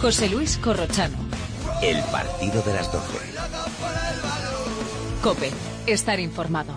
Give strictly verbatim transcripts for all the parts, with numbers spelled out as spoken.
José Luis Corrochano. El partido de las doce. COPE. Estar informado.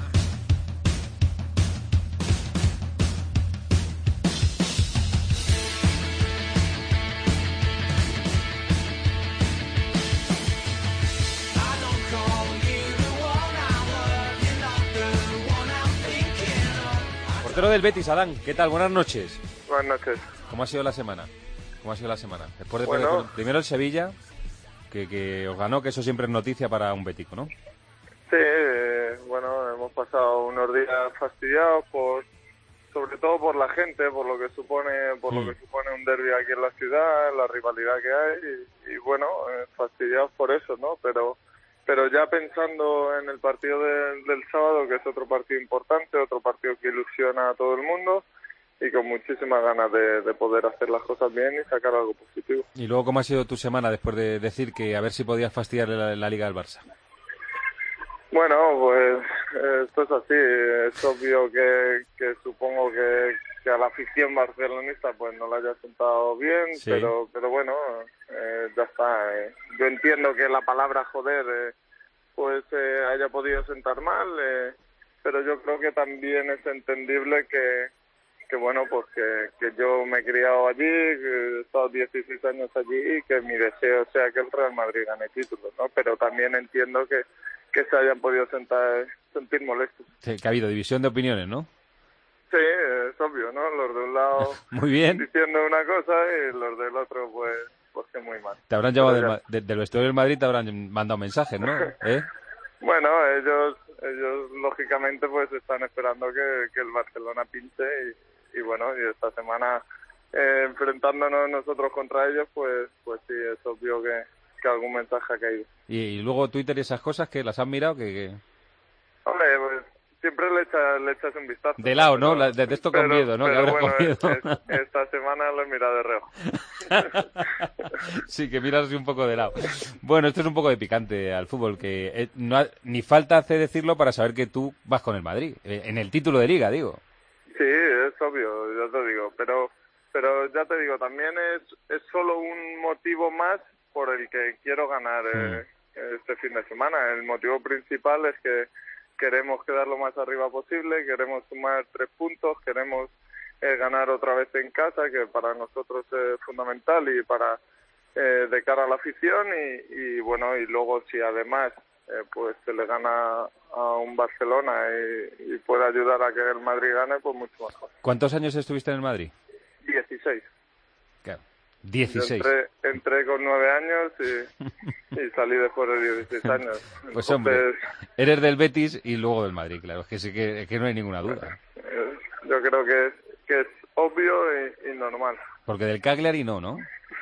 Portero del Betis, Adán, ¿qué tal? Buenas noches. Buenas noches. ¿Cómo ha sido la semana? ¿Cómo ha sido la semana? Después de bueno, perder, primero el Sevilla, que, que os ganó, que eso siempre es noticia para un bético, ¿no? Sí, eh, bueno, hemos pasado unos días fastidiados por, sobre todo por la gente, por lo que supone, por mm. lo que supone un derbi aquí en la ciudad, la rivalidad que hay y, y bueno, eh, fastidiados por eso, ¿no? Pero pero ya pensando en el partido de, del sábado, que es otro partido importante, otro partido que ilusiona a todo el mundo y con muchísimas ganas de, de poder hacer las cosas bien y sacar algo positivo. Y luego, ¿cómo ha sido tu semana después de decir que a ver si podías fastidiarle la, la Liga del Barça? Bueno, pues eh, esto es así, es obvio que, que supongo que, que a la afición barcelonista pues no la haya sentado bien, sí. pero pero bueno, eh, ya está. Eh. Yo entiendo que la palabra joder eh, pues eh, haya podido sentar mal, eh, pero yo creo que también es entendible que, que bueno, pues que, que yo me he criado allí, que he estado dieciséis años allí y que mi deseo sea que el Real Madrid gane títulos, ¿no? Pero también entiendo que que se hayan podido sentar, sentir molestos. Sí, que ha habido división de opiniones, ¿no? Sí, es obvio, ¿no? Los de un lado muy bien. diciendo una cosa y los del otro, pues, pues que muy mal. Te habrán llamado del, de, del vestuario del Madrid, te habrán mandado mensajes, ¿no? ¿Eh? Bueno, ellos, ellos lógicamente pues están esperando que, que el Barcelona pinche y, y bueno, y esta semana eh, enfrentándonos nosotros contra ellos, pues, pues sí, es obvio que que algún mensaje ha caído. Y, y luego Twitter y esas cosas, que las has mirado, que... que... Hombre, pues siempre le echas, le echas un vistazo. De lado, ¿no? La, de esto con pero, miedo, ¿no? Pero que bueno, con miedo. Es, esta semana lo he mirado de reojo. Sí, que miras un poco de lado. Bueno, esto es un poco de picante al fútbol, que eh, no ha, ni falta hace decirlo para saber que tú vas con el Madrid, eh, en el título de Liga, digo. Sí, es obvio, ya te digo, pero pero ya te digo, también es, es solo un motivo más por el que quiero ganar eh, este fin de semana. El motivo principal es que queremos quedar lo más arriba posible, queremos sumar tres puntos, queremos eh, ganar otra vez en casa, que para nosotros es fundamental y para eh, de cara a la afición y, y bueno, y luego si además eh, pues se le gana a un Barcelona y, y puede ayudar a que el Madrid gane, pues mucho mejor. ¿Cuántos años estuviste en el Madrid? dieciséis. Claro. dieciséis. Entré, entré con nueve años y, y salí después de dieciséis años. Pues Entonces, hombre, eres del Betis y luego del Madrid, claro, es que sí que, es que no hay ninguna duda. Eh, yo creo que es, que es obvio y, y normal. Porque del Cagliari no, ¿no?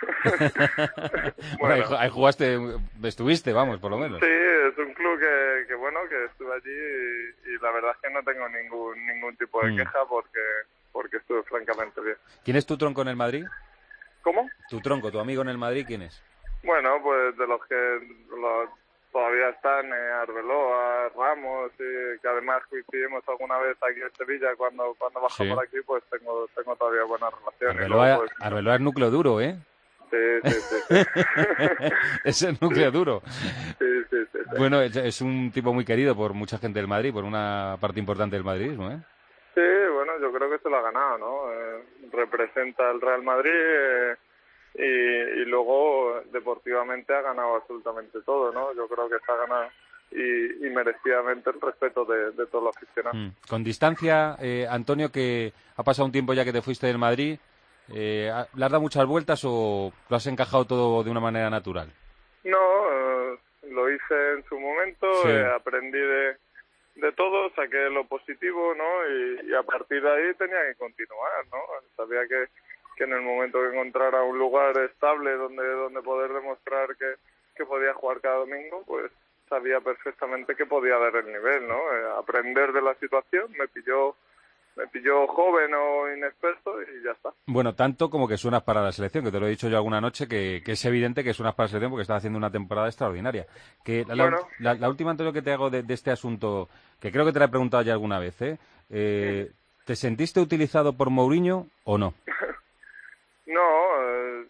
bueno, bueno, ahí, ahí jugaste, estuviste, vamos, por lo menos. Sí, es un club que, que bueno, que estuve allí y, y la verdad es que no tengo ningún ningún tipo de mm. queja porque porque estuve francamente bien. ¿Quién es tu tronco en el Madrid? ¿Cómo? Tu tronco, tu amigo en el Madrid, ¿quién es? Bueno, pues de los que los, todavía están, eh, Arbeloa, Ramos, y que además coincidimos alguna vez aquí en Sevilla cuando cuando bajo sí. por aquí, pues tengo tengo todavía buenas relaciones. Arbeloa, luego, pues, Arbeloa es núcleo duro, ¿eh? Sí, sí, sí. sí. Es el núcleo duro. Sí, sí, sí, sí. Bueno, es, es un tipo muy querido por mucha gente del Madrid, por una parte importante del madridismo, ¿eh? Sí, bueno, yo creo que se lo ha ganado, ¿no? Eh, representa al Real Madrid eh, y, y luego deportivamente ha ganado absolutamente todo, ¿no? Yo creo que se ha ganado y, y merecidamente el respeto de, de todos los aficionados. Mm. Con distancia, eh, Antonio, que ha pasado un tiempo ya que te fuiste del Madrid, eh, ¿le has dado muchas vueltas o lo has encajado todo de una manera natural? No, eh, lo hice en su momento, sí. eh, aprendí de... de todo, saqué lo positivo, ¿no? Y, y a partir de ahí tenía que continuar, ¿no? Sabía que, que en el momento que encontrara un lugar estable donde donde poder demostrar que, que podía jugar cada domingo, pues sabía perfectamente que podía dar el nivel, ¿no? Eh, aprender de la situación, me pilló me pilló joven o inexperto y ya está. Bueno, tanto como que suenas para la selección, que te lo he dicho yo alguna noche, que, que es evidente que suenas para la selección porque estás haciendo una temporada extraordinaria. Que la, bueno. la, la última, Antonio, que te hago de, de este asunto, que creo que te la he preguntado ya alguna vez, ¿eh? eh sí. ¿Te sentiste utilizado por Mourinho o no? No, eh, lo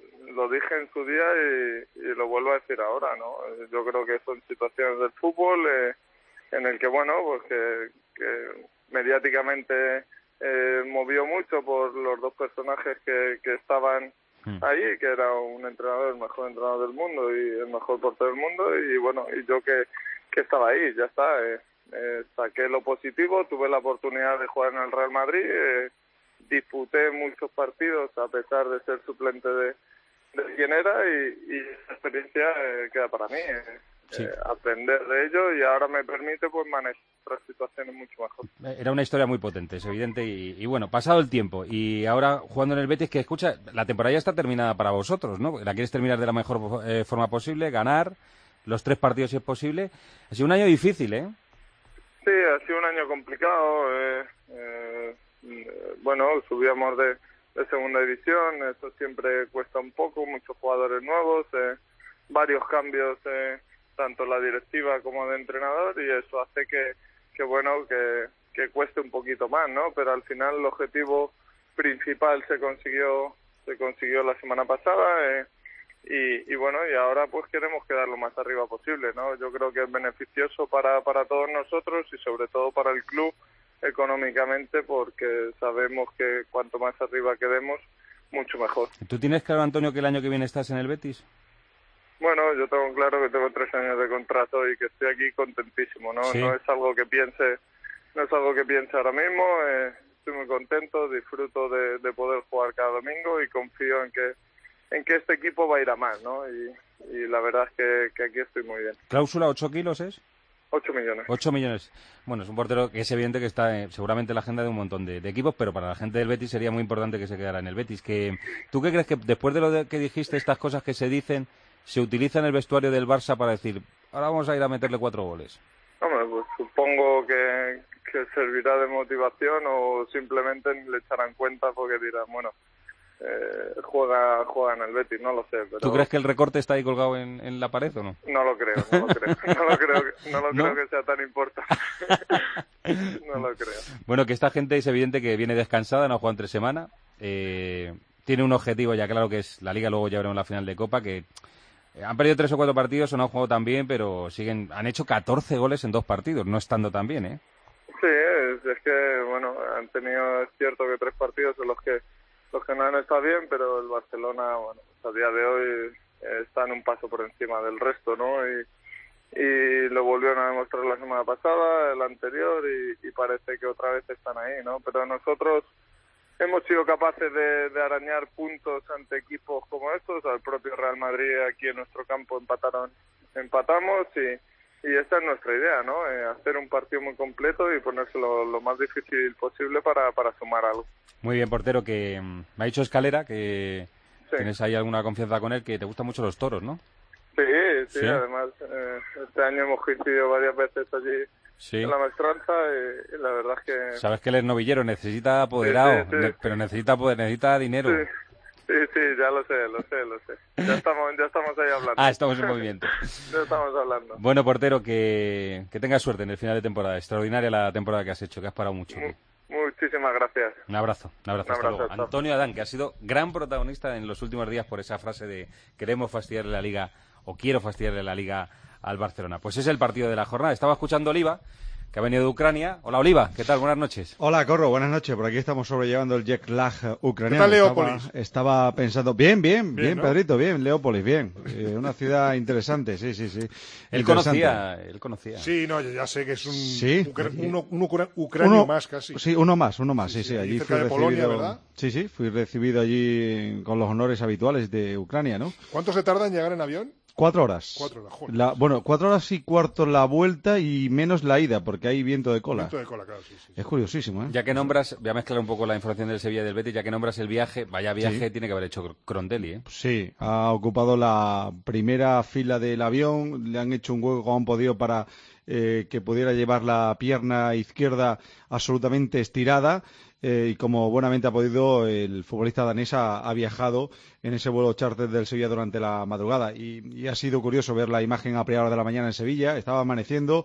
lo dije en su día y, y lo vuelvo a decir ahora, ¿no? Yo creo que son situaciones del fútbol eh, en el que, bueno, pues que, que mediáticamente eh, movió mucho por los dos personajes que, que estaban ahí, que era un entrenador, el mejor entrenador del mundo y el mejor portero del mundo, y bueno, y yo que, que estaba ahí, ya está, eh, eh, saqué lo positivo, tuve la oportunidad de jugar en el Real Madrid, eh, disputé muchos partidos a pesar de ser suplente de, de quien era, y, y esa experiencia eh, queda para mí, eh, sí. eh, aprender de ello, y ahora me permite pues manejar otras situaciones mucho mejor. Era una historia muy potente, es evidente, y, y bueno, pasado el tiempo, y ahora jugando en el Betis, que escucha, la temporada ya está terminada para vosotros, ¿no? La quieres terminar de la mejor eh, forma posible, ganar los tres partidos si es posible. Ha sido un año difícil, ¿eh? Sí, ha sido un año complicado, eh, eh, bueno, subíamos de, de segunda división, eso siempre cuesta un poco, muchos jugadores nuevos, eh, varios cambios, eh, tanto la directiva como de entrenador, y eso hace que que bueno, que, que cueste un poquito más, ¿no? Pero al final el objetivo principal se consiguió se consiguió la semana pasada eh, y, y bueno, y ahora pues queremos quedar lo más arriba posible, ¿no? Yo creo que es beneficioso para, para todos nosotros y sobre todo para el club económicamente, porque sabemos que cuanto más arriba quedemos, mucho mejor. ¿Tú tienes claro, Antonio, que el año que viene estás en el Betis? Bueno, yo tengo claro que tengo tres años de contrato y que estoy aquí contentísimo, ¿no? ¿Sí? No es algo que piense, no es algo que piense ahora mismo, eh, estoy muy contento, disfruto de, de poder jugar cada domingo y confío en que en que este equipo va a ir a más, ¿no? Y, y la verdad es que, que aquí estoy muy bien. ¿Cláusula ocho kilos es? ocho millones. ocho millones. Bueno, es un portero que es evidente que está eh, seguramente en la agenda de un montón de, de equipos, pero para la gente del Betis sería muy importante que se quedara en el Betis. Que, ¿tú qué crees que después de lo de que dijiste, estas cosas que se dicen, se utiliza en el vestuario del Barça para decir, ahora vamos a ir a meterle cuatro goles? Hombre, pues supongo que, que servirá de motivación, o simplemente le echarán cuenta porque dirán, bueno, eh, juega juega en el Betis, no lo sé. Pero ¿Tú crees que el recorte está ahí colgado en, en la pared o no? No lo creo, no lo creo, no lo creo, no lo ¿No? creo que sea tan importante. No lo creo. Bueno, que esta gente es evidente que viene descansada, no ha jugado entre semana, eh, tiene un objetivo ya claro que es la Liga, luego ya veremos la final de Copa, que han perdido tres o cuatro partidos o no han jugado tan bien, pero siguen, han hecho catorce goles en dos partidos, no estando tan bien, ¿eh? Sí, es, es que, bueno, han tenido, es cierto que tres partidos en los que los que no han estado bien, pero el Barcelona, bueno, a día de hoy eh, está en un paso por encima del resto, ¿no? Y, y lo volvieron a demostrar la semana pasada, el anterior, y, y parece que otra vez están ahí, ¿no? Pero nosotros hemos sido capaces de, de arañar puntos ante equipos como estos. Al propio Real Madrid aquí en nuestro campo empataron, empatamos y, y esta es nuestra idea, ¿no? Eh, hacer un partido muy completo y ponérselo lo más difícil posible para, para sumar algo. Muy bien, portero, que mm, me ha dicho Escalera que sí. Tienes ahí alguna confianza con él, que te gustan mucho los toros, ¿no? Sí, sí, ¿Sí? Además eh, este año hemos coincidido varias veces allí. Sí. En la maestranza y, y la verdad es que... Sabes que él es novillero, necesita apoderado, sí, sí, sí. ne pero necesita poder, necesita dinero. Sí. sí, sí, ya lo sé, lo sé, lo sé. Ya estamos, ya estamos ahí hablando. Ah, estamos en movimiento. Ya estamos hablando. Bueno, portero, que, que tengas suerte en el final de temporada. Extraordinaria la temporada que has hecho, que has parado mucho. Muy, muchísimas gracias. Un abrazo, un abrazo, un hasta abrazo luego. Chao. Antonio Adán, que ha sido gran protagonista en los últimos días por esa frase de queremos fastidiarle la Liga, o quiero fastidiarle la Liga al Barcelona. Pues es el partido de la jornada. Estaba escuchando a Oliva, que ha venido de Ucrania. Hola, Oliva, ¿qué tal? Buenas noches. Hola, Corro, buenas noches. Por aquí estamos sobrellevando el jet lag ucraniano. ¿Qué tal, Leópolis? Estaba, estaba pensando... Bien, bien, bien, bien ¿no? Pedrito, bien, Leópolis, bien. Eh, una ciudad interesante, sí, sí, sí. Él conocía, él conocía. Sí, no, yo ya sé que es un, ¿Sí? ucra uno, un ucra ucranio uno, más casi. Sí, uno más, uno más, sí, sí. sí. Allí allí cerca fui de recibido... Polonia, ¿verdad? Sí, sí, fui recibido allí con los honores habituales de Ucrania, ¿no? ¿Cuánto se tarda en llegar en avión? Cuatro horas. Cuatro horas, joder. La, bueno, cuatro horas y cuarto la vuelta y menos la ida, porque hay viento de cola. Viento de cola, claro, sí, sí. Es curiosísimo, ¿eh? Ya que nombras, voy a mezclar un poco la información del Sevilla y del Betis, ya que nombras el viaje, vaya viaje sí. tiene que haber hecho Crondelli, ¿eh? Sí, ha ocupado la primera fila del avión, le han hecho un hueco como han podido para eh, que pudiera llevar la pierna izquierda absolutamente estirada. Eh, y como buenamente ha podido, el futbolista danés ha, ha viajado en ese vuelo charter del Sevilla durante la madrugada. Y, y ha sido curioso ver la imagen a primera hora de la mañana en Sevilla. Estaba amaneciendo,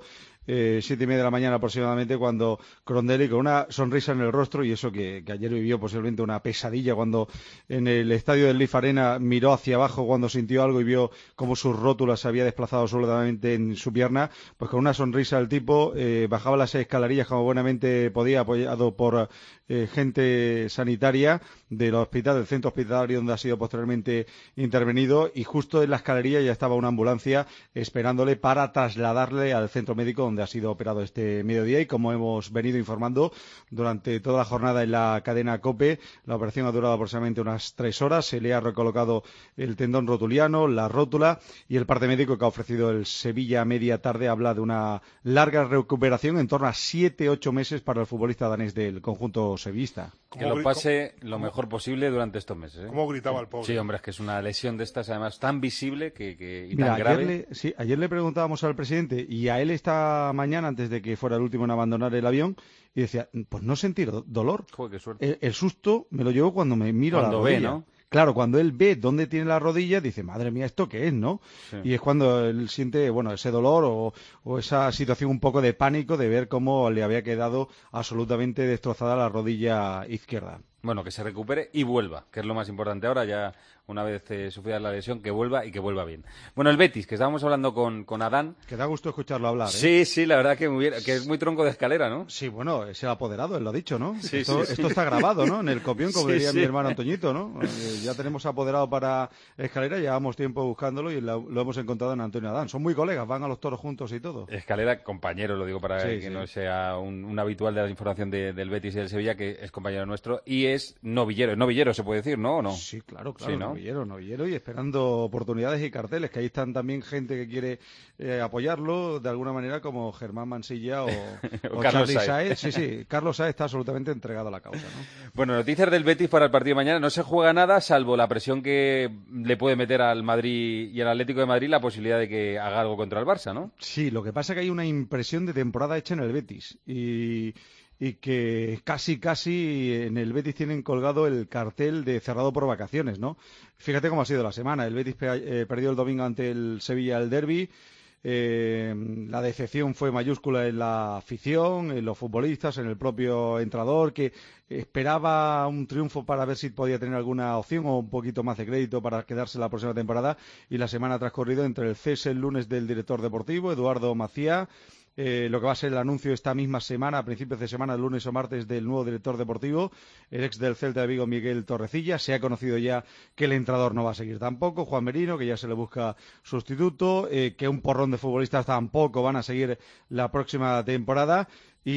eh, siete y media de la mañana aproximadamente, cuando Crondelli, con una sonrisa en el rostro, y eso que, que ayer vivió posiblemente una pesadilla, cuando en el estadio del Leaf Arena miró hacia abajo cuando sintió algo y vio cómo sus rótulas se había desplazado absolutamente en su pierna, pues con una sonrisa el tipo eh, bajaba las escalerillas como buenamente podía, apoyado por eh, gente sanitaria del hospital, del centro hospitalario donde ha sido posteriormente intervenido, y justo en la escalerilla ya estaba una ambulancia esperándole para trasladarle al centro médico donde ha sido operado este mediodía. Y como hemos venido informando durante toda la jornada en la cadena COPE, la operación ha durado aproximadamente unas tres horas. Se le ha recolocado el tendón rotuliano, la rótula, y el parte médico que ha ofrecido el Sevilla a media tarde habla de una larga recuperación, en torno a siete, ocho meses para el futbolista danés del conjunto sevillista. Que lo pase lo mejor posible durante estos meses, ¿eh? ¿Cómo gritaba el pobre? Sí, hombre, es que es una lesión de estas, además, tan visible que, que, y Mira, tan grave. Ayer le, sí, ayer le preguntábamos al presidente, y a él esta mañana, antes de que fuera el último en abandonar el avión, y decía, pues no sentir dolor. Joder, qué suerte. El, el susto me lo llevo cuando me miro Cuando a la ve, rodilla. ¿no? Claro, cuando él ve dónde tiene la rodilla, dice, madre mía, ¿esto qué es, no? Sí. Y es cuando él siente, bueno, ese dolor o, o esa situación un poco de pánico de ver cómo le había quedado absolutamente destrozada la rodilla izquierda. Bueno, que se recupere y vuelva, que es lo más importante ahora, ya una vez eh, sufrida la lesión, que vuelva y que vuelva bien. Bueno, el Betis, que estábamos hablando con, con Adán. Que da gusto escucharlo hablar, ¿eh? Sí, sí, la verdad que, muy bien, que es muy tronco de escalera, ¿no? Sí, bueno, es el apoderado, él lo ha dicho, ¿no? Sí, esto, sí, esto sí. está grabado, ¿no? En el copión, como Sí, diría sí. mi hermano Antoñito, ¿no? Eh, ya tenemos apoderado para escalera, llevamos tiempo buscándolo y lo, lo hemos encontrado en Antonio Adán. Son muy colegas, van a los toros juntos y todo. Escalera, compañero, lo digo para Sí, que sí. no sea un, un habitual de la información de, del Betis y del Sevilla, que es compañero nuestro y es novillero. Novillero se puede decir, ¿no? ¿O no? Sí, claro, claro, Sí, ¿no? novillero, novillero, y esperando oportunidades y carteles, que ahí están también gente que quiere eh, apoyarlo de alguna manera, como Germán Mansilla o, O o Carlos Charly Saez. Saez. Sí, sí, Carlos Saez está absolutamente entregado a la causa, ¿no? Bueno, noticias del Betis para el partido de mañana. No se juega nada, salvo la presión que le puede meter al Madrid y al Atlético de Madrid la posibilidad de que haga algo contra el Barça, ¿no? Sí, lo que pasa es que hay una impresión de temporada hecha en el Betis y, y que casi, casi en el Betis tienen colgado el cartel de cerrado por vacaciones, ¿no? Fíjate cómo ha sido la semana. El Betis pe- eh, perdió el domingo ante el Sevilla el derbi. Eh, la decepción fue mayúscula en la afición, en los futbolistas, en el propio entrenador, que esperaba un triunfo para ver si podía tener alguna opción o un poquito más de crédito para quedarse la próxima temporada. Y la semana ha transcurrido entre el cese el lunes del director deportivo, Eduardo Macía, Eh, lo que va a ser el anuncio esta misma semana, a principios de semana, el lunes o martes, del nuevo director deportivo, el ex del Celta de Vigo, Miguel Torrecilla. Se ha conocido ya que el entrenador no va a seguir tampoco, Juan Merino, que ya se le busca sustituto, eh, que un porrón de futbolistas tampoco van a seguir la próxima temporada.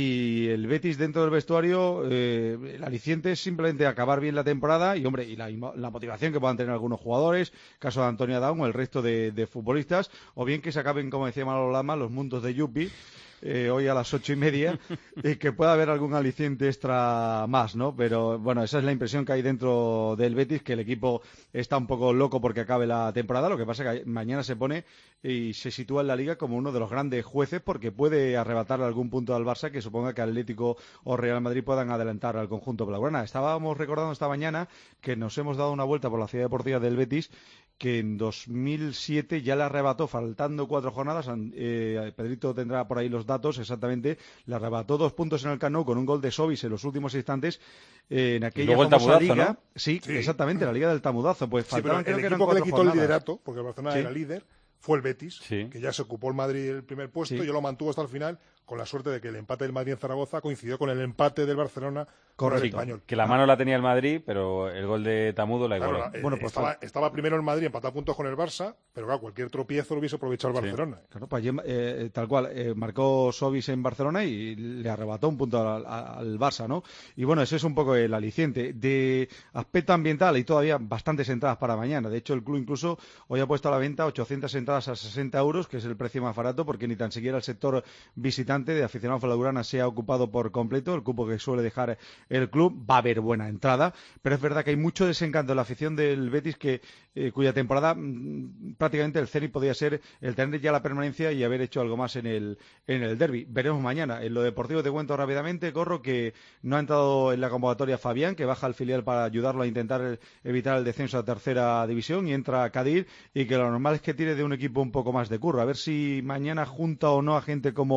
Y el Betis dentro del vestuario, eh, el aliciente es simplemente acabar bien la temporada y, hombre, y la, la motivación que puedan tener algunos jugadores, caso de Antonio Adán o el resto de, de futbolistas, o bien que se acaben, como decía Manolo Lama, los mundos de Yupi, eh, hoy a las ocho y media, y que pueda haber algún aliciente extra más, ¿no? Pero, bueno, esa es la impresión que hay dentro del Betis, que el equipo está un poco loco porque acabe la temporada. Lo que pasa es que mañana se pone y se sitúa en la Liga como uno de los grandes jueces, porque puede arrebatarle algún punto al Barça que suponga que Atlético o Real Madrid puedan adelantar al conjunto blaugrana. Estábamos recordando esta mañana que nos hemos dado una vuelta por la ciudad deportiva del Betis, que en dos mil siete ya le arrebató, faltando cuatro jornadas, eh, Pedrito tendrá por ahí los datos exactamente, le arrebató dos puntos en el Camp Nou con un gol de Sobis en los últimos instantes, eh, en aquella luego el famosa tamudazo, liga. ¿no? Sí, Sí. exactamente, la liga del tamudazo. Pues Sí, pero faltaban, el creo que eran equipo que le cuatro quitó jornadas. el liderato, porque el Barcelona Sí. era líder, fue el Betis, Sí. que ya se ocupó el Madrid el primer puesto, Sí. y yo lo mantuvo hasta el final, con la suerte de que el empate del Madrid en Zaragoza coincidió con el empate del Barcelona con el Correcto. Español. Que la mano la tenía el Madrid, pero el gol de Tamudo la Claro, igualó. eh, Bueno, pues estaba, estaba primero el Madrid empatado a puntos con el Barça, pero claro, cualquier tropiezo lo hubiese aprovechado el Sí. Barcelona. Claro, pues ayer, eh, tal cual, eh, marcó Sobis en Barcelona y le arrebató un punto al, al Barça, ¿no? Y bueno, ese es un poco el aliciente. De aspecto ambiental, hay todavía bastantes entradas para mañana. De hecho, el club incluso hoy ha puesto a la venta ochocientas entradas a sesenta euros, que es el precio más barato, porque ni tan siquiera el sector visitante de aficionados blaugrana se ha ocupado por completo, el cupo que suele dejar el club. Va a haber buena entrada, pero es verdad que hay mucho desencanto en la afición del Betis, que eh, cuya temporada mmm, prácticamente el cenit podía ser el tener ya la permanencia y haber hecho algo más en el en el derbi. Veremos mañana. En lo deportivo te cuento rápidamente, Corro, que no ha entrado en la convocatoria Fabián, que baja al filial para ayudarlo a intentar evitar el descenso a tercera división, y entra Kadir, y que lo normal es que tire de un equipo un poco más de curro. A ver si mañana junta o no a gente como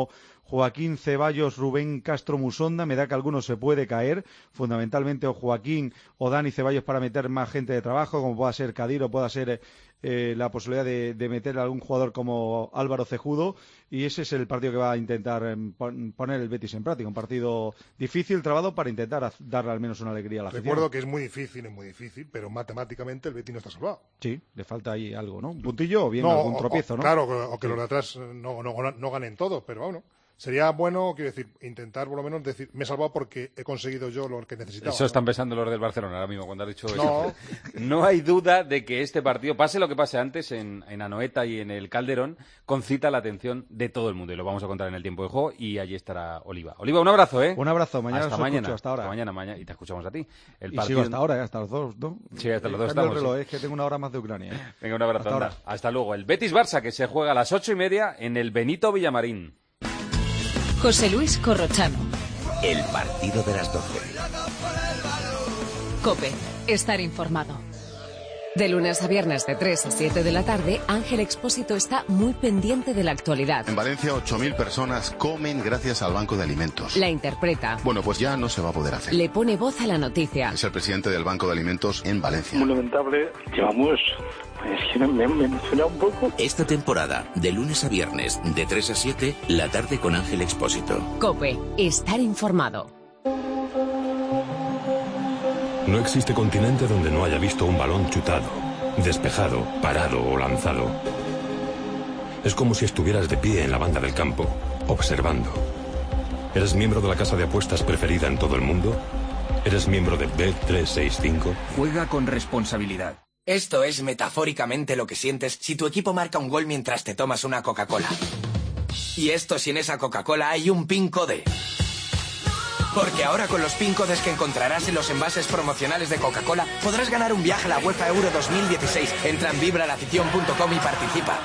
Joaquín Ceballos, Rubén Castro Musonda. Me da que alguno se puede caer, fundamentalmente o Joaquín o Dani Ceballos para meter más gente de trabajo, como pueda ser Kadir o pueda ser eh, la posibilidad de, de meter a algún jugador como Álvaro Cejudo, y ese es el partido que va a intentar eh, poner el Betis en práctica, un partido difícil, trabado, para intentar darle al menos una alegría a la afición. Recuerdo que es muy difícil, es muy difícil, pero matemáticamente el Betis no está salvado. Sí, le falta ahí algo, ¿no? Un puntillo o bien no, algún tropiezo, o, ¿no? Claro, o que sí. los de atrás no, no, no ganen todos, pero bueno. Sería bueno, quiero decir, intentar por lo menos decir, me he salvado porque he conseguido yo lo que necesitaba. Eso ¿no? están pensando los del Barcelona ahora mismo, cuando has dicho no. eso. No hay duda de que este partido, pase lo que pase antes en, en Anoeta y en el Calderón, concita la atención de todo el mundo. Y lo vamos a contar en el tiempo de juego, y allí estará Oliva. Oliva, un abrazo, ¿eh? Un abrazo, mañana hasta os mañana, escucho, hasta ahora. Hasta mañana, mañana, y te escuchamos a ti. El y partido... sigo hasta ahora, ¿eh? Hasta los dos, ¿no? Sí, hasta los dos Cambio estamos. el reloj, sí. es que tengo una hora más de Ucrania, ¿eh? Venga, un abrazo. Hasta ahora. Hasta luego. El Betis-Barça, que se juega a las ocho y media en el Benito Villamarín. José Luis Corrochano. El partido de las doce. COPE. Estar informado. De lunes a viernes de tres a siete de la tarde, Ángel Expósito está muy pendiente de la actualidad. En Valencia, ocho mil personas comen gracias al Banco de Alimentos. La interpreta. Bueno, pues ya no se va a poder hacer. Le pone voz a la noticia. Es el presidente del Banco de Alimentos en Valencia. Muy lamentable. Llevamos... Es que me, me suena un poco. Esta temporada, de lunes a viernes, de tres a siete, la tarde con Ángel Expósito. COPE. Estar informado. No existe continente donde no haya visto un balón chutado, despejado, parado o lanzado. Es como si estuvieras de pie en la banda del campo, observando. ¿Eres miembro de la casa de apuestas preferida en todo el mundo? ¿Eres miembro de Bet trescientos sesenta y cinco? Juega con responsabilidad. Esto es metafóricamente lo que sientes si tu equipo marca un gol mientras te tomas una Coca-Cola. Y esto si en esa Coca-Cola hay un PIN code. Porque ahora con los PIN codes que encontrarás en los envases promocionales de Coca-Cola podrás ganar un viaje a la UEFA Euro dos mil dieciséis. Entra en vibra la afición punto com y participa.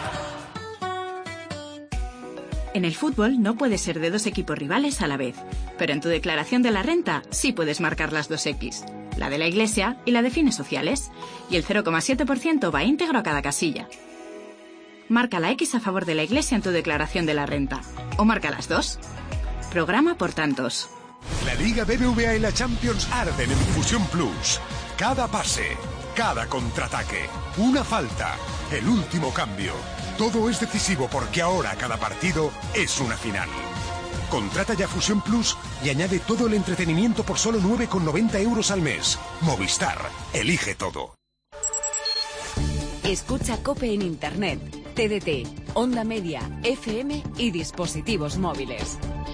En el fútbol no puedes ser de dos equipos rivales a la vez, pero en tu declaración de la renta sí puedes marcar las dos X, la de la Iglesia y la de fines sociales, y el cero coma siete por ciento va íntegro a cada casilla. Marca la X a favor de la Iglesia en tu declaración de la renta, o marca las dos. Programa por tantos. La Liga B B V A y la Champions arden en Fusión Plus. Cada pase, cada contraataque, una falta, el último cambio. Todo es decisivo porque ahora cada partido es una final. Contrata ya Fusión Plus y añade todo el entretenimiento por solo nueve con noventa euros al mes. Movistar, elige todo. Escucha COPE en Internet, T D T, Onda Media, F M y dispositivos móviles.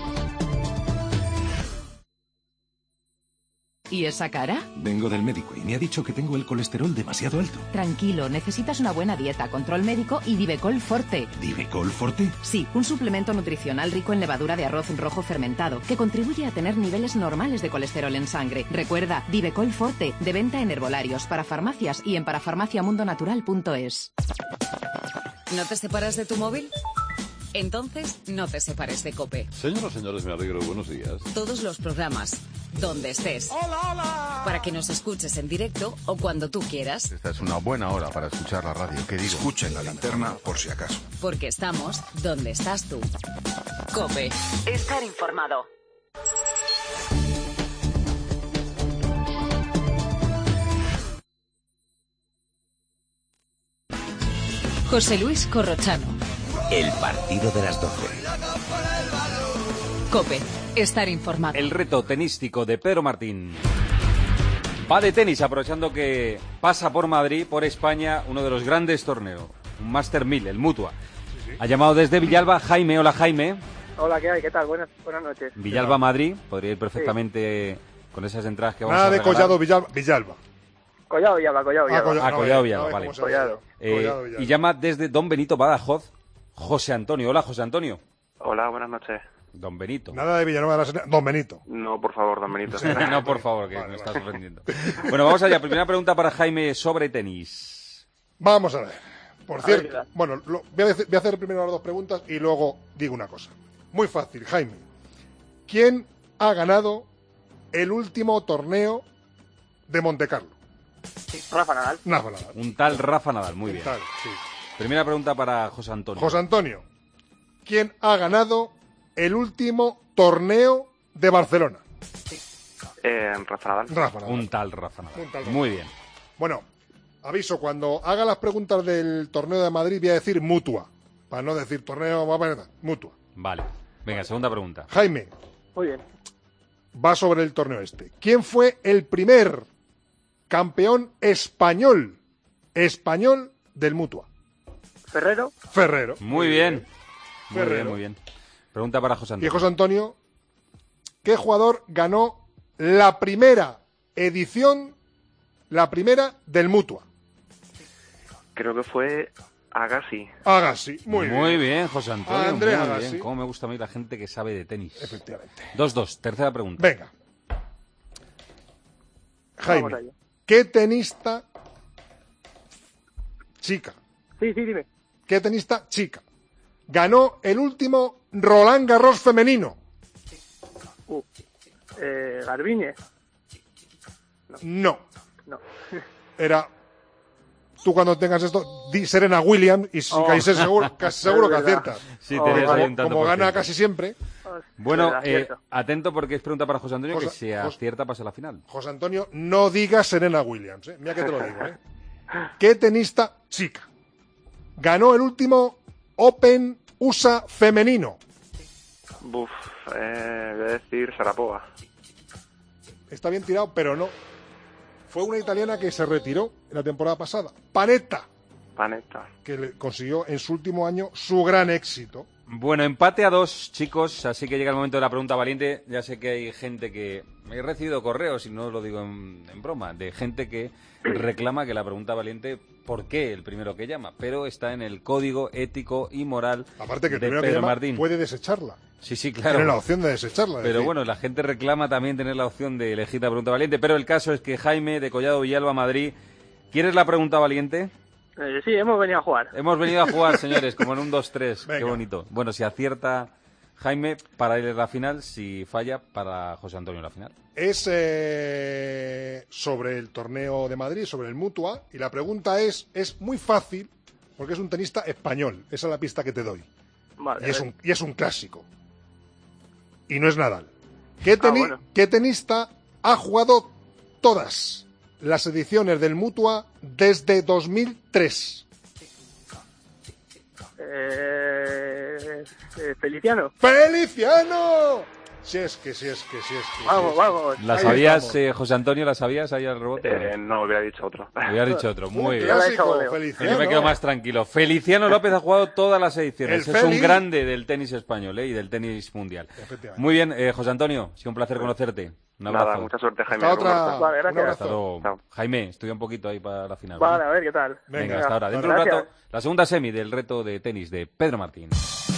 ¿Y esa cara? Vengo del médico y me ha dicho que tengo el colesterol demasiado alto. Tranquilo, necesitas una buena dieta, control médico y Divecol Forte. ¿Divecol Forte? Sí, un suplemento nutricional rico en levadura de arroz rojo fermentado que contribuye a tener niveles normales de colesterol en sangre. Recuerda, Divecol Forte, de venta en herbolarios, para farmacias y en parafarmaciamundonatural punto es. ¿No te separas de tu móvil? Entonces, no te separes de COPE. Señoras y señores, me alegro. Buenos días. Todos los programas, donde estés. ¡Hola, hola! Para que nos escuches en directo o cuando tú quieras. Esta es una buena hora para escuchar la radio. ¿Qué digo? Escuchen la linterna por si acaso. Porque estamos donde estás tú. COPE. Estar informado. José Luis Corrochano. El partido de las doce. COPE. Estar informado. El reto tenístico de Pedro Martín. Va de tenis, aprovechando que pasa por Madrid, por España, uno de los grandes torneos. Un Master mil, el Mutua. Sí, sí. Ha llamado desde Villalba Jaime. Hola, Jaime. Hola, ¿qué hay? ¿Qué tal? Buenas, buenas noches. Villalba, Madrid. Podría ir perfectamente sí. con esas entradas que vamos Nada a de regalar. Collado Villalba. Villalba. Collado Villalba, Collado Villalba. Ah, Collado, ah, Collado Villalba, vale. Collado. Eh, Collado Villalba. Y llama desde Don Benito Badajoz, José Antonio. Hola, José Antonio. Hola, buenas noches. Don Benito. Nada de Villanueva de la Serena. Don Benito. No, por favor, Don Benito. No, por favor, que vale, me vale. estás ofendiendo. Bueno, vamos allá. Primera pregunta para Jaime sobre tenis. Vamos a ver. Por cierto, bueno, lo, voy, a decir, voy a hacer primero las dos preguntas y luego digo una cosa. Muy fácil, Jaime. ¿Quién ha ganado el último torneo de Montecarlo? Rafa Nadal. Rafa Nadal. Un tal Rafa Nadal, muy Un bien. Tal, sí. Primera pregunta para José Antonio. José Antonio, ¿quién ha ganado el último torneo de Barcelona? Eh, Rafa Nadal. Rafa Nadal. Un tal Rafa Nadal. Un tal Rafa. Muy bien. Bueno, aviso, cuando haga las preguntas del torneo de Madrid voy a decir mutua, para no decir torneo, mutua. Vale. Venga, segunda pregunta. Jaime. Muy bien. Va sobre el torneo este. ¿Quién fue el primer campeón español, español del Mutua? Ferrero. Ferrero. Muy bien. Muy Ferrero. bien, muy bien. Pregunta para José Antonio. Y José Antonio, ¿qué jugador ganó la primera edición, la primera del Mutua? Creo que fue Agassi. Agassi, muy, muy bien. bien, José Antonio. André muy Agassi. bien. Cómo me gusta a mí la gente que sabe de tenis. Efectivamente. dos dos, tercera pregunta. Venga. Vamos Jaime, allá. ¿qué tenista chica? Sí, sí, dime. ¿Qué tenista chica ganó el último Roland Garros femenino? Uh, eh, Garbiñe. No. No. Era... Tú cuando tengas esto, di Serena Williams y Oh. casi seguro, casi seguro que Es verdad. aciertas. Sí, Oh, tenés vale. ahí un tanto Como por gana ciento. casi siempre, Bueno, Verdad, eh, cierto. atento porque es pregunta para José Antonio que José- si José- acierta pasa a la final. José Antonio, no digas Serena Williams. ¿eh? Mira que te lo digo. ¿eh? ¿Qué tenista chica ganó el último Open U S A femenino? Buf, eh, voy a decir Sharapova. Está bien tirado, pero no. Fue una italiana que se retiró en la temporada pasada. Panetta, Panetta. que le consiguió en su último año su gran éxito. Bueno, empate a dos, chicos, así que llega el momento de la pregunta valiente. Ya sé que hay gente que... He recibido correos, y no lo digo en, en broma, de gente que reclama que la pregunta valiente, ¿por qué el primero que llama? Pero está en el código ético y moral Aparte que el de primero que Pedro llama Martín. puede desecharla. Sí, sí, claro. Tiene la opción de desecharla. es Pero decir, bueno, la gente reclama también tener la opción de elegir la pregunta valiente. Pero el caso es que Jaime, de Collado Villalba, Madrid, ¿quieres la pregunta valiente? Eh, sí, hemos venido a jugar. Hemos venido a jugar, señores, como en un dos tres. Qué Venga. bonito. Bueno, si acierta Jaime, para él es la final. Si falla, para José Antonio la final. Es eh, sobre el torneo de Madrid, sobre el Mutua, y la pregunta es, es muy fácil, porque es un tenista español. Esa es la pista que te doy. Vale, Y es a ver. un, y es un clásico. Y no es Nadal. ¿Qué, teni- bueno. ¿Qué tenista ha jugado todas las ediciones del Mutua desde dos mil tres? Eh, eh, Feliciano. ¡Feliciano! Si es que, si es que, si es que. si Vamos, es que. vamos. ¿La Ahí sabías, estamos. eh, José Antonio? ¿La sabías ahí al rebote? Eh, no, hubiera dicho otro. Había dicho otro. Muy Un bien. clásico, Leo. Feliciano. Yo me quedo más tranquilo. Feliciano López ha jugado todas las ediciones. El Es un Feli. grande del tenis español eh, y del tenis mundial. Efectivamente. Muy bien, eh, José Antonio. Ha sido un placer conocerte. Un abrazo. Nada, mucha suerte, Jaime. Hasta otra. Roberto. Vale, gracias. Un Hasta abrazo. luego. Chao. Jaime, estudia un poquito ahí para la final. Vale, a ver qué tal. Venga, Venga, hasta ahora. Dentro de un Gracias. rato, la segunda semi del reto de tenis de Pedro Martín.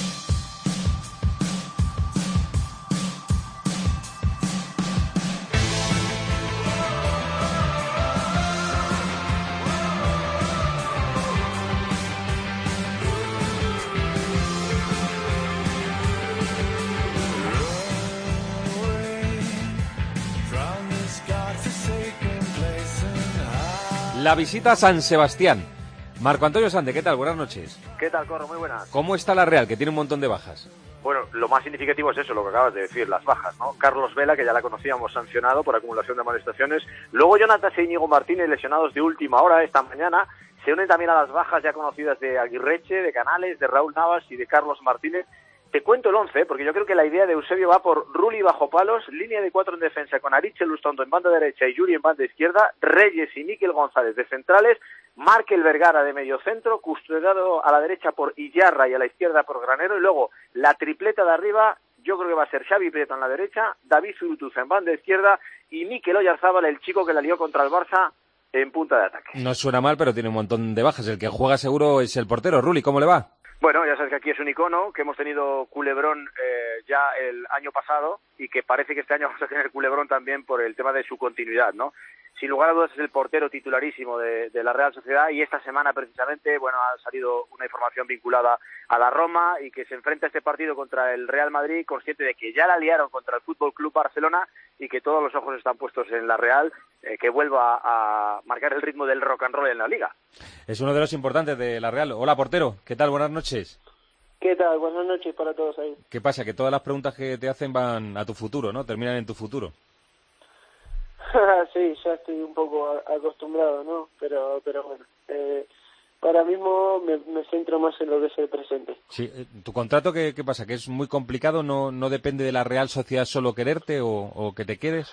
La visita a San Sebastián. Marco Antonio Sande, ¿qué tal? Buenas noches. ¿Qué tal, Corro? Muy buenas. ¿Cómo está la Real, que tiene un montón de bajas? Bueno, lo más significativo es eso, lo que acabas de decir, las bajas, ¿no? Carlos Vela, que ya la conocíamos, sancionado por acumulación de amonestaciones. Luego Jonathan e Íñigo Martínez, lesionados de última hora esta mañana. Se unen también a las bajas ya conocidas de Aguirreche, de Canales, de Raúl Navas y de Carlos Martínez. Te cuento el once, porque yo creo que la idea de Eusebio va por Rulli bajo palos, línea de cuatro en defensa con Aritz Lustondo en banda derecha y Yuri en banda izquierda, Reyes y Miquel González de centrales, Markel Vergara de medio centro, custodiado a la derecha por Iyarra y a la izquierda por Granero, y luego la tripleta de arriba, yo creo que va a ser Xavi Prieto en la derecha, David Zurutuz en banda izquierda y Mikel Oyarzábal, el chico que la lió contra el Barça, en punta de ataque. No suena mal, pero tiene un montón de bajas. El que juega seguro es el portero. Rulli, ¿cómo le va? Bueno, ya sabes que aquí es un icono, que hemos tenido culebrón eh, ya el año pasado y que parece que este año vamos a tener culebrón también por el tema de su continuidad, ¿no? Sin lugar a dudas es el portero titularísimo de, de la Real Sociedad y esta semana precisamente, bueno, ha salido una información vinculada a la Roma y que se enfrenta a este partido contra el Real Madrid consciente de que ya la liaron contra el Fútbol Club Barcelona y que todos los ojos están puestos en la Real, eh, que vuelva a marcar el ritmo del rock and roll en la Liga. Es uno de los importantes de la Real. Hola, portero. ¿Qué tal? Buenas noches. ¿Qué tal? Buenas noches para todos ahí. ¿Qué pasa? Que todas las preguntas que te hacen van a tu futuro, ¿no? Terminan en tu futuro. Sí, ya estoy un poco a- acostumbrado, ¿no? Pero pero bueno, eh, ahora mismo me, me centro más en lo que es el presente. Sí, eh, ¿tu contrato qué, qué pasa? ¿Que es muy complicado? ¿No no depende de la Real Sociedad solo quererte o, o que te quedes?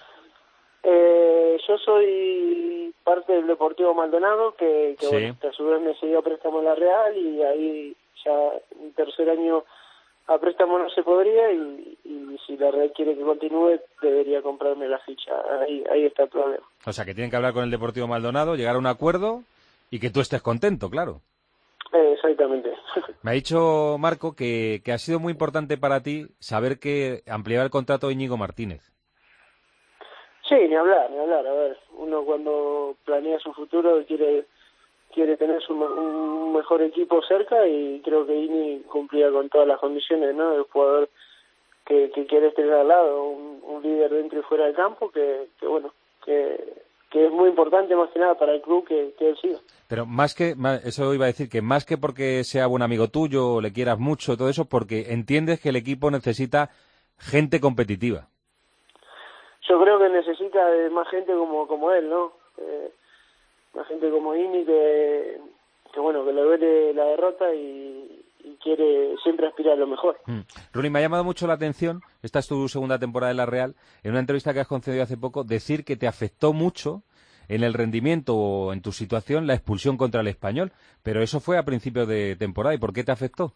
Eh, yo soy parte del Deportivo Maldonado, que, que Sí. bueno, que a su vez me siguió a préstamo en la Real, y ahí ya en tercer año a préstamo no se podría, y, y si la Real quiere que continúe, debería comprarme la ficha. Ahí, ahí está el problema. O sea, que tienen que hablar con el Deportivo Maldonado, llegar a un acuerdo y que tú estés contento, claro. Eh, exactamente. Me ha dicho Marco que, que ha sido muy importante para ti saber que ampliaba el contrato de Íñigo Martínez. Sí, ni hablar, ni hablar. A ver, uno cuando planea su futuro quiere quiere tener su, me- un mejor equipo cerca, y creo que Ini cumplía con todas las condiciones, ¿no? El jugador que, que quiere tener al lado, un, un líder dentro y fuera del campo, que, que bueno, que, que es muy importante más que nada para el club que, que él siga. Pero más que, ma- eso iba a decir, que más que porque sea buen amigo tuyo o le quieras mucho, todo eso, porque entiendes que el equipo necesita gente competitiva. Yo creo que necesita de más gente como como él, ¿no? Eh, más gente como Ini que, que bueno, que le duele la derrota y, y quiere siempre aspirar a lo mejor. Mm. Ruli, me ha llamado mucho la atención, esta es tu segunda temporada en la Real, en una entrevista que has concedido hace poco, decir que te afectó mucho en el rendimiento o en tu situación la expulsión contra el Español, pero eso fue a principio de temporada, ¿y por qué te afectó?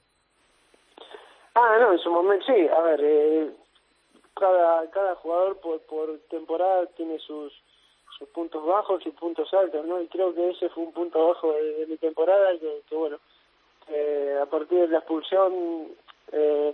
Ah, no, en su momento sí. A ver, eh, cada cada jugador por por temporada tiene sus sus puntos bajos y puntos altos, ¿no? Y creo que ese fue un punto bajo de, de mi temporada, que, que bueno, que a partir de la expulsión eh,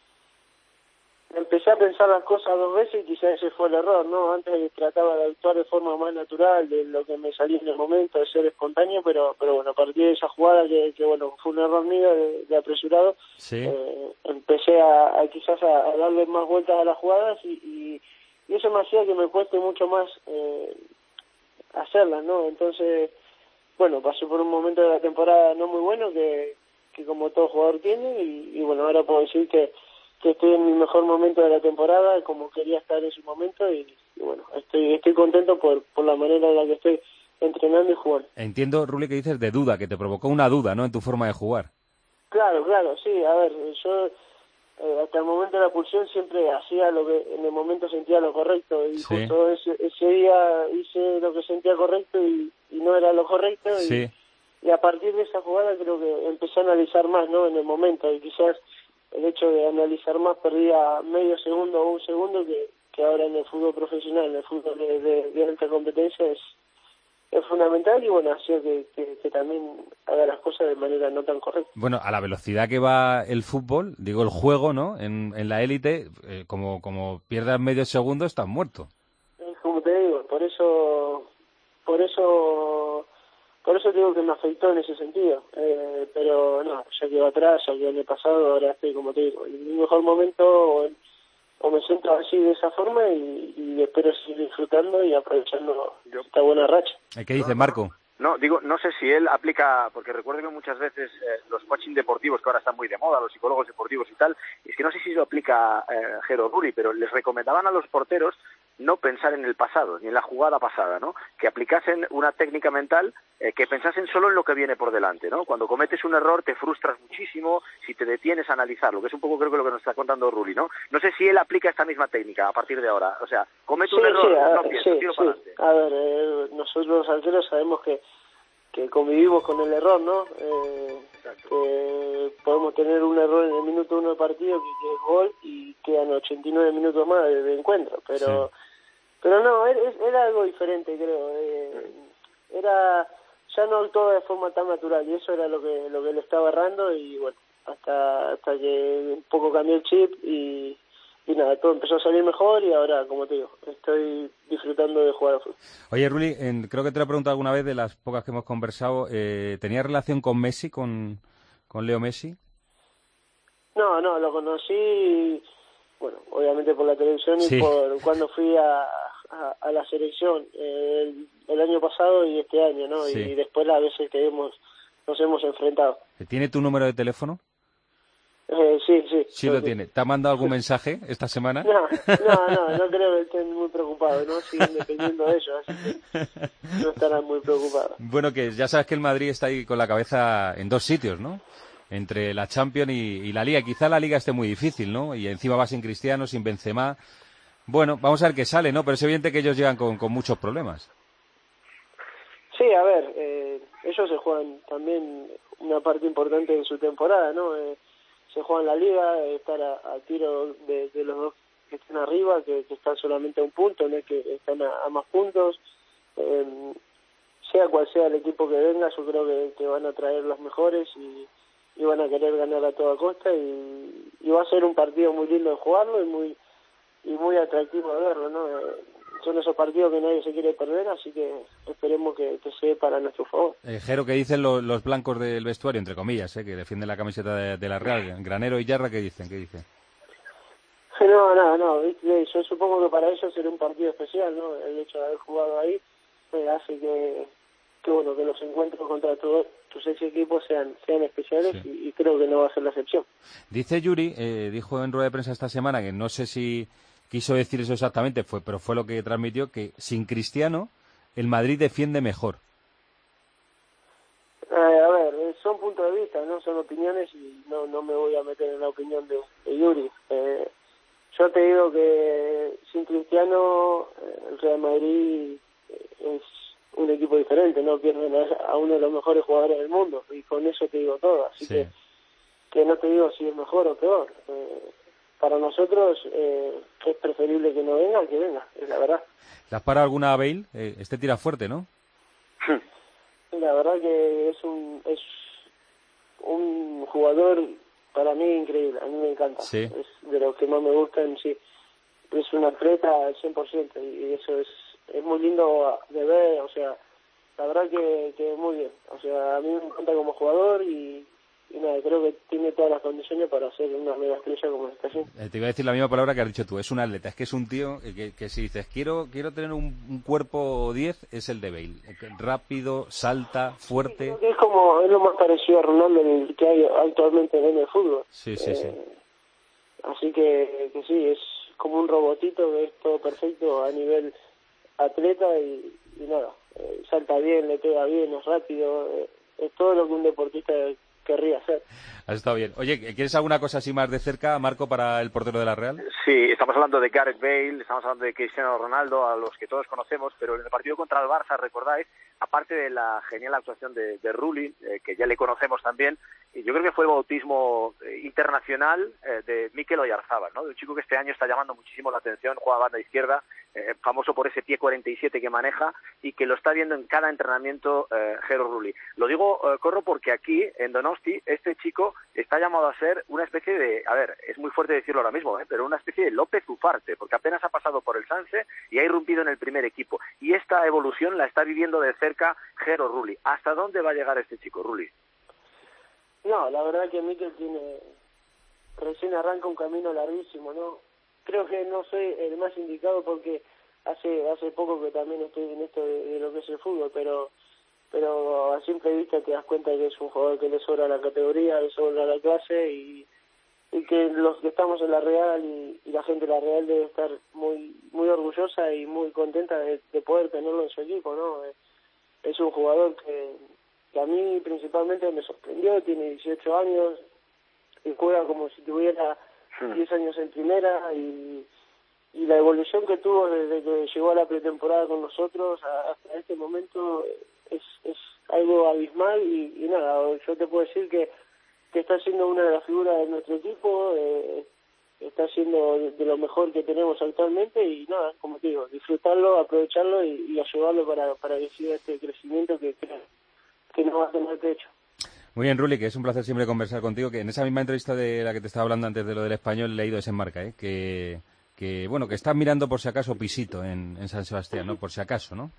empecé a pensar las cosas dos veces, y quizás ese fue el error, ¿no? Antes trataba de actuar de forma más natural, de lo que me salía en el momento, de ser espontáneo, pero pero bueno, a partir de esa jugada que, que bueno, fue un error mío de, de apresurado, Sí. eh, empecé a, a quizás a, a darle más vueltas a las jugadas, y, y, y eso me hacía que me cueste mucho más eh, hacerlas, ¿no? Entonces, bueno, pasé por un momento de la temporada no muy bueno, que, que como todo jugador tiene, y, y bueno, ahora puedo decir que que estoy en mi mejor momento de la temporada, como quería estar en su momento, y, y bueno, estoy estoy contento por, por la manera en la que estoy entrenando y jugando. Entiendo, Ruli, que dices de duda, que te provocó una duda, ¿no?, en tu forma de jugar. Claro, claro, sí, a ver, yo eh, hasta el momento de la expulsión siempre hacía lo que en el momento sentía lo correcto, y Sí. justo ese, ese día hice lo que sentía correcto y, y no era lo correcto, y, Sí. y a partir de esa jugada creo que empecé a analizar más, ¿no?, en el momento, y quizás el hecho de analizar más perdía medio segundo o un segundo, que, que ahora en el fútbol profesional, en el fútbol de, de, de alta competencia es, es fundamental, y bueno, hacía que, que, que también haga las cosas de manera no tan correcta. Bueno, a la velocidad que va el fútbol, digo el juego, ¿no?, en, en la élite, eh, como, como pierdas medio segundo, estás muerto. Es como te digo, por eso, por eso, por eso digo que me afectó en ese sentido. Eh, pero no, ya quedó atrás, ya quedó en el pasado, ahora estoy, como te digo, en mi mejor momento, o, o me siento así de esa forma, y, y espero seguir disfrutando y aprovechando esta buena racha. ¿Qué dice Marco? No, digo, no sé si él aplica, porque recuerdo que muchas veces eh, los coaching deportivos, que ahora están muy de moda, los psicólogos deportivos y tal, es que no sé si lo aplica eh, Jero Ruri, pero les recomendaban a los porteros no pensar en el pasado, ni en la jugada pasada, ¿no? Que aplicasen una técnica mental, eh, que pensasen solo en lo que viene por delante, ¿no? Cuando cometes un error te frustras muchísimo si te detienes a analizarlo, que es un poco creo que lo que nos está contando Ruri, ¿no? No sé si él aplica esta misma técnica a partir de ahora, o sea, comete Sí, un error, sí, a, no pienso, sí, tiro sí. para adelante. A ver, eh, nosotros los arqueros sabemos que, que convivimos con el error, ¿no? Eh, que podemos tener un error en el minuto uno del partido, que, que es gol, y quedan ochenta y nueve minutos más de, de encuentro, pero Sí. pero no, era, era algo diferente, creo. Eh, era ya no actuaba de forma tan natural, y eso era lo que lo que le estaba errando, y bueno, hasta hasta que un poco cambió el chip, y y nada, todo empezó a salir mejor, y ahora, como te digo, estoy disfrutando de jugar al fútbol. Oye, Ruli, en- creo que te lo he preguntado alguna vez, de las pocas que hemos conversado, eh, ¿tenías relación con Messi, con, con Leo Messi? No, no, lo conocí, bueno, obviamente por la televisión, Sí. y por cuando fui a, a, a la selección eh, el, el año pasado y este año, ¿no? Sí. Y después las veces que hemos nos hemos enfrentado. ¿Tiene tu número de teléfono? Eh, sí, sí. Sí lo tiene. ¿Te ha mandado algún mensaje esta semana? No, no, no, no creo que estén muy preocupados, ¿no? Siguen dependiendo de ellos, así que no estarán muy preocupados. Bueno, que ya sabes que el Madrid está ahí con la cabeza en dos sitios, ¿no? Entre la Champions y, y la Liga. Quizá la Liga esté muy difícil, ¿no? Y encima va sin Cristiano, sin Benzema. Bueno, vamos a ver qué sale, ¿no? Pero es evidente que ellos llegan con, con muchos problemas. Sí, a ver, eh, ellos se juegan también una parte importante de su temporada, ¿no? Eh, se juegan la Liga, eh, estar a, a tiro de, de los dos que están arriba, que, que están solamente a un punto, no es que están a, a más puntos. Eh, sea cual sea el equipo que venga, yo creo que, que van a traer los mejores y, y van a querer ganar a toda costa y, y va a ser un partido muy lindo de jugarlo y muy y muy atractivo de verlo, ¿no? Eh, son esos partidos que nadie se quiere perder, así que esperemos que, que sea para nuestro favor. Eh, Jero, ¿qué dicen los, los blancos del vestuario, entre comillas, eh, que defienden la camiseta de, de la Real? Granero y Yarra, ¿qué dicen? ¿Qué dicen? No, no, no, ¿viste? Yo supongo que para ellos será un partido especial, ¿no? El hecho de haber jugado ahí eh, hace que, que, bueno, que los encuentros contra todos tus seis equipos sean, sean especiales sí. y, y creo que no va a ser la excepción. Dice Yuri, eh, dijo en rueda de prensa esta semana, que no sé si quiso decir eso exactamente, fue, pero fue lo que transmitió, que sin Cristiano el Madrid defiende mejor. Eh, a ver, son puntos de vista, no son opiniones y no no me voy a meter en la opinión de, de Yuri. Eh, yo te digo que sin Cristiano el Real Madrid es un equipo diferente, no pierden a uno de los mejores jugadores del mundo y con eso te digo todo, así sí. que que no te digo si es mejor o peor. Eh, para nosotros eh, es preferible que no venga que venga, es la verdad. ¿Le has parado alguna a Bale? Eh, este tira fuerte, ¿no? La verdad que es un es un jugador para mí increíble, a mí me encanta. Sí. Es de los que más me gustan, sí. Es un atleta al cien por ciento y eso es es muy lindo de ver, o sea, la verdad que, que muy bien. O sea, a mí me encanta como jugador y, y nada, creo que tiene todas las condiciones para ser una mega estrella como está haciendo. Eh, te iba a decir la misma palabra que has dicho tú, es un atleta, es que es un tío que, que si dices quiero quiero tener un, un cuerpo diez, es el de Bale. Rápido, salta, fuerte. Sí, es como, es lo más parecido a Ronaldo que hay actualmente en el fútbol. Sí, sí, eh, sí. Así que, que sí, es como un robotito que es todo perfecto a nivel atleta y, y nada, eh, salta bien, le pega bien, es rápido, eh, es todo lo que un deportista querría hacer. Has estado bien. Oye, ¿quieres alguna cosa así más de cerca, Marco, para el portero de la Real? Sí, estamos hablando de Gareth Bale, estamos hablando de Cristiano Ronaldo, a los que todos conocemos, pero en el partido contra el Barça, recordáis, aparte de la genial actuación de, de Rulli, eh, que ya le conocemos también, y yo creo que fue el bautismo eh, internacional eh, de Mikel Oyarzabal, ¿no? De un chico que este año está llamando muchísimo la atención, juega a banda izquierda, eh, famoso por ese pie cuarenta y siete que maneja y que lo está viendo en cada entrenamiento eh, Jero Rulli. Lo digo, eh, Corro, porque aquí, en Donosti, este chico está llamado a ser una especie de, a ver, es muy fuerte decirlo ahora mismo, ¿eh? pero una especie de López Ufarte, porque apenas ha pasado por el Sanse y ha irrumpido en el primer equipo. Y esta evolución la está viviendo de cerca Jero Rulli. ¿Hasta dónde va a llegar este chico, Rulli? No, la verdad que Mikel tiene, recién arranca un camino larguísimo, ¿no? Creo que no soy el más indicado porque hace hace poco que también estoy en esto de, de lo que es el fútbol, pero pero a simple vista te das cuenta que es un jugador que le sobra la categoría, le sobra la clase y, y que los que estamos en la Real y, y la gente de la Real debe estar muy muy orgullosa y muy contenta de, de poder tenerlo en su equipo, ¿no? Es un jugador que, que a mí principalmente me sorprendió, tiene dieciocho años y juega como si tuviera diez años en primera y, y la evolución que tuvo desde que llegó a la pretemporada con nosotros hasta este momento es, es algo abismal y, y nada, yo te puedo decir que, que está siendo una de las figuras de nuestro equipo, eh, está siendo de, de lo mejor que tenemos actualmente y nada, como te digo, disfrutarlo, aprovecharlo y, y ayudarlo para, para que siga este crecimiento que creo que no va a tener techo. Muy bien, Rulli, que es un placer siempre conversar contigo, que en esa misma entrevista de la que te estaba hablando antes de lo del Español he leído ese enmarca, ¿eh? que, que bueno, que estás mirando por si acaso pisito en, en San Sebastián, ¿no? Por si acaso, ¿no?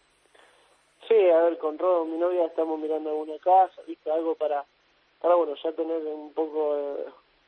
Sí, a ver, con Rodo, mi novia, estamos mirando alguna casa, ¿viste? Algo para, para bueno, ya tener un poco eh,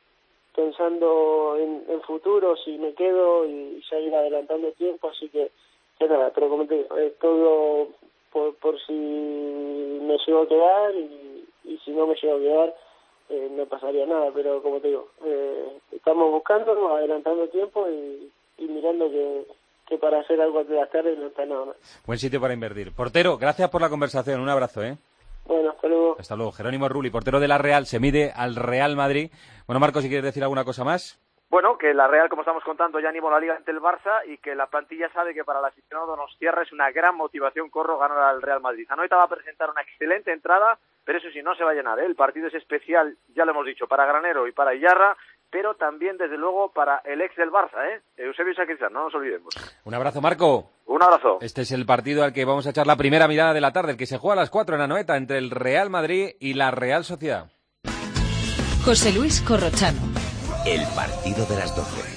pensando en, en futuro, si me quedo y ya ir adelantando el tiempo, así que, que nada, pero como te digo, es todo por, por si me llego a quedar y, y si no me llego a quedar, eh, no pasaría nada, pero como te digo, eh, estamos buscando, adelantando tiempo y, y mirando que, que para hacer algo de la tarde no está nada más. Buen sitio para invertir. Portero, gracias por la conversación, un abrazo, ¿eh? Bueno, hasta luego. Hasta luego. Jerónimo Rulli, portero de la Real, se mide al Real Madrid. Bueno, Marcos, si quieres decir alguna cosa más. Bueno, que la Real, como estamos contando, ya animó la Liga ante el Barça y que la plantilla sabe que para el aficionado donostiarra es una gran motivación corro ganar al Real Madrid. Anoeta va a presentar una excelente entrada, pero eso sí, no se va a llenar, ¿eh? El partido es especial, ya lo hemos dicho, para Granero y para Iyarra, pero también, desde luego, para el ex del Barça, ¿eh? Eusebio Sacristán, no nos olvidemos. Un abrazo, Marco. Un abrazo. Este es el partido al que vamos a echar la primera mirada de la tarde, el que se juega a las cuatro en Anoeta, entre el Real Madrid y la Real Sociedad. José Luis Corrochano. El partido de las doce.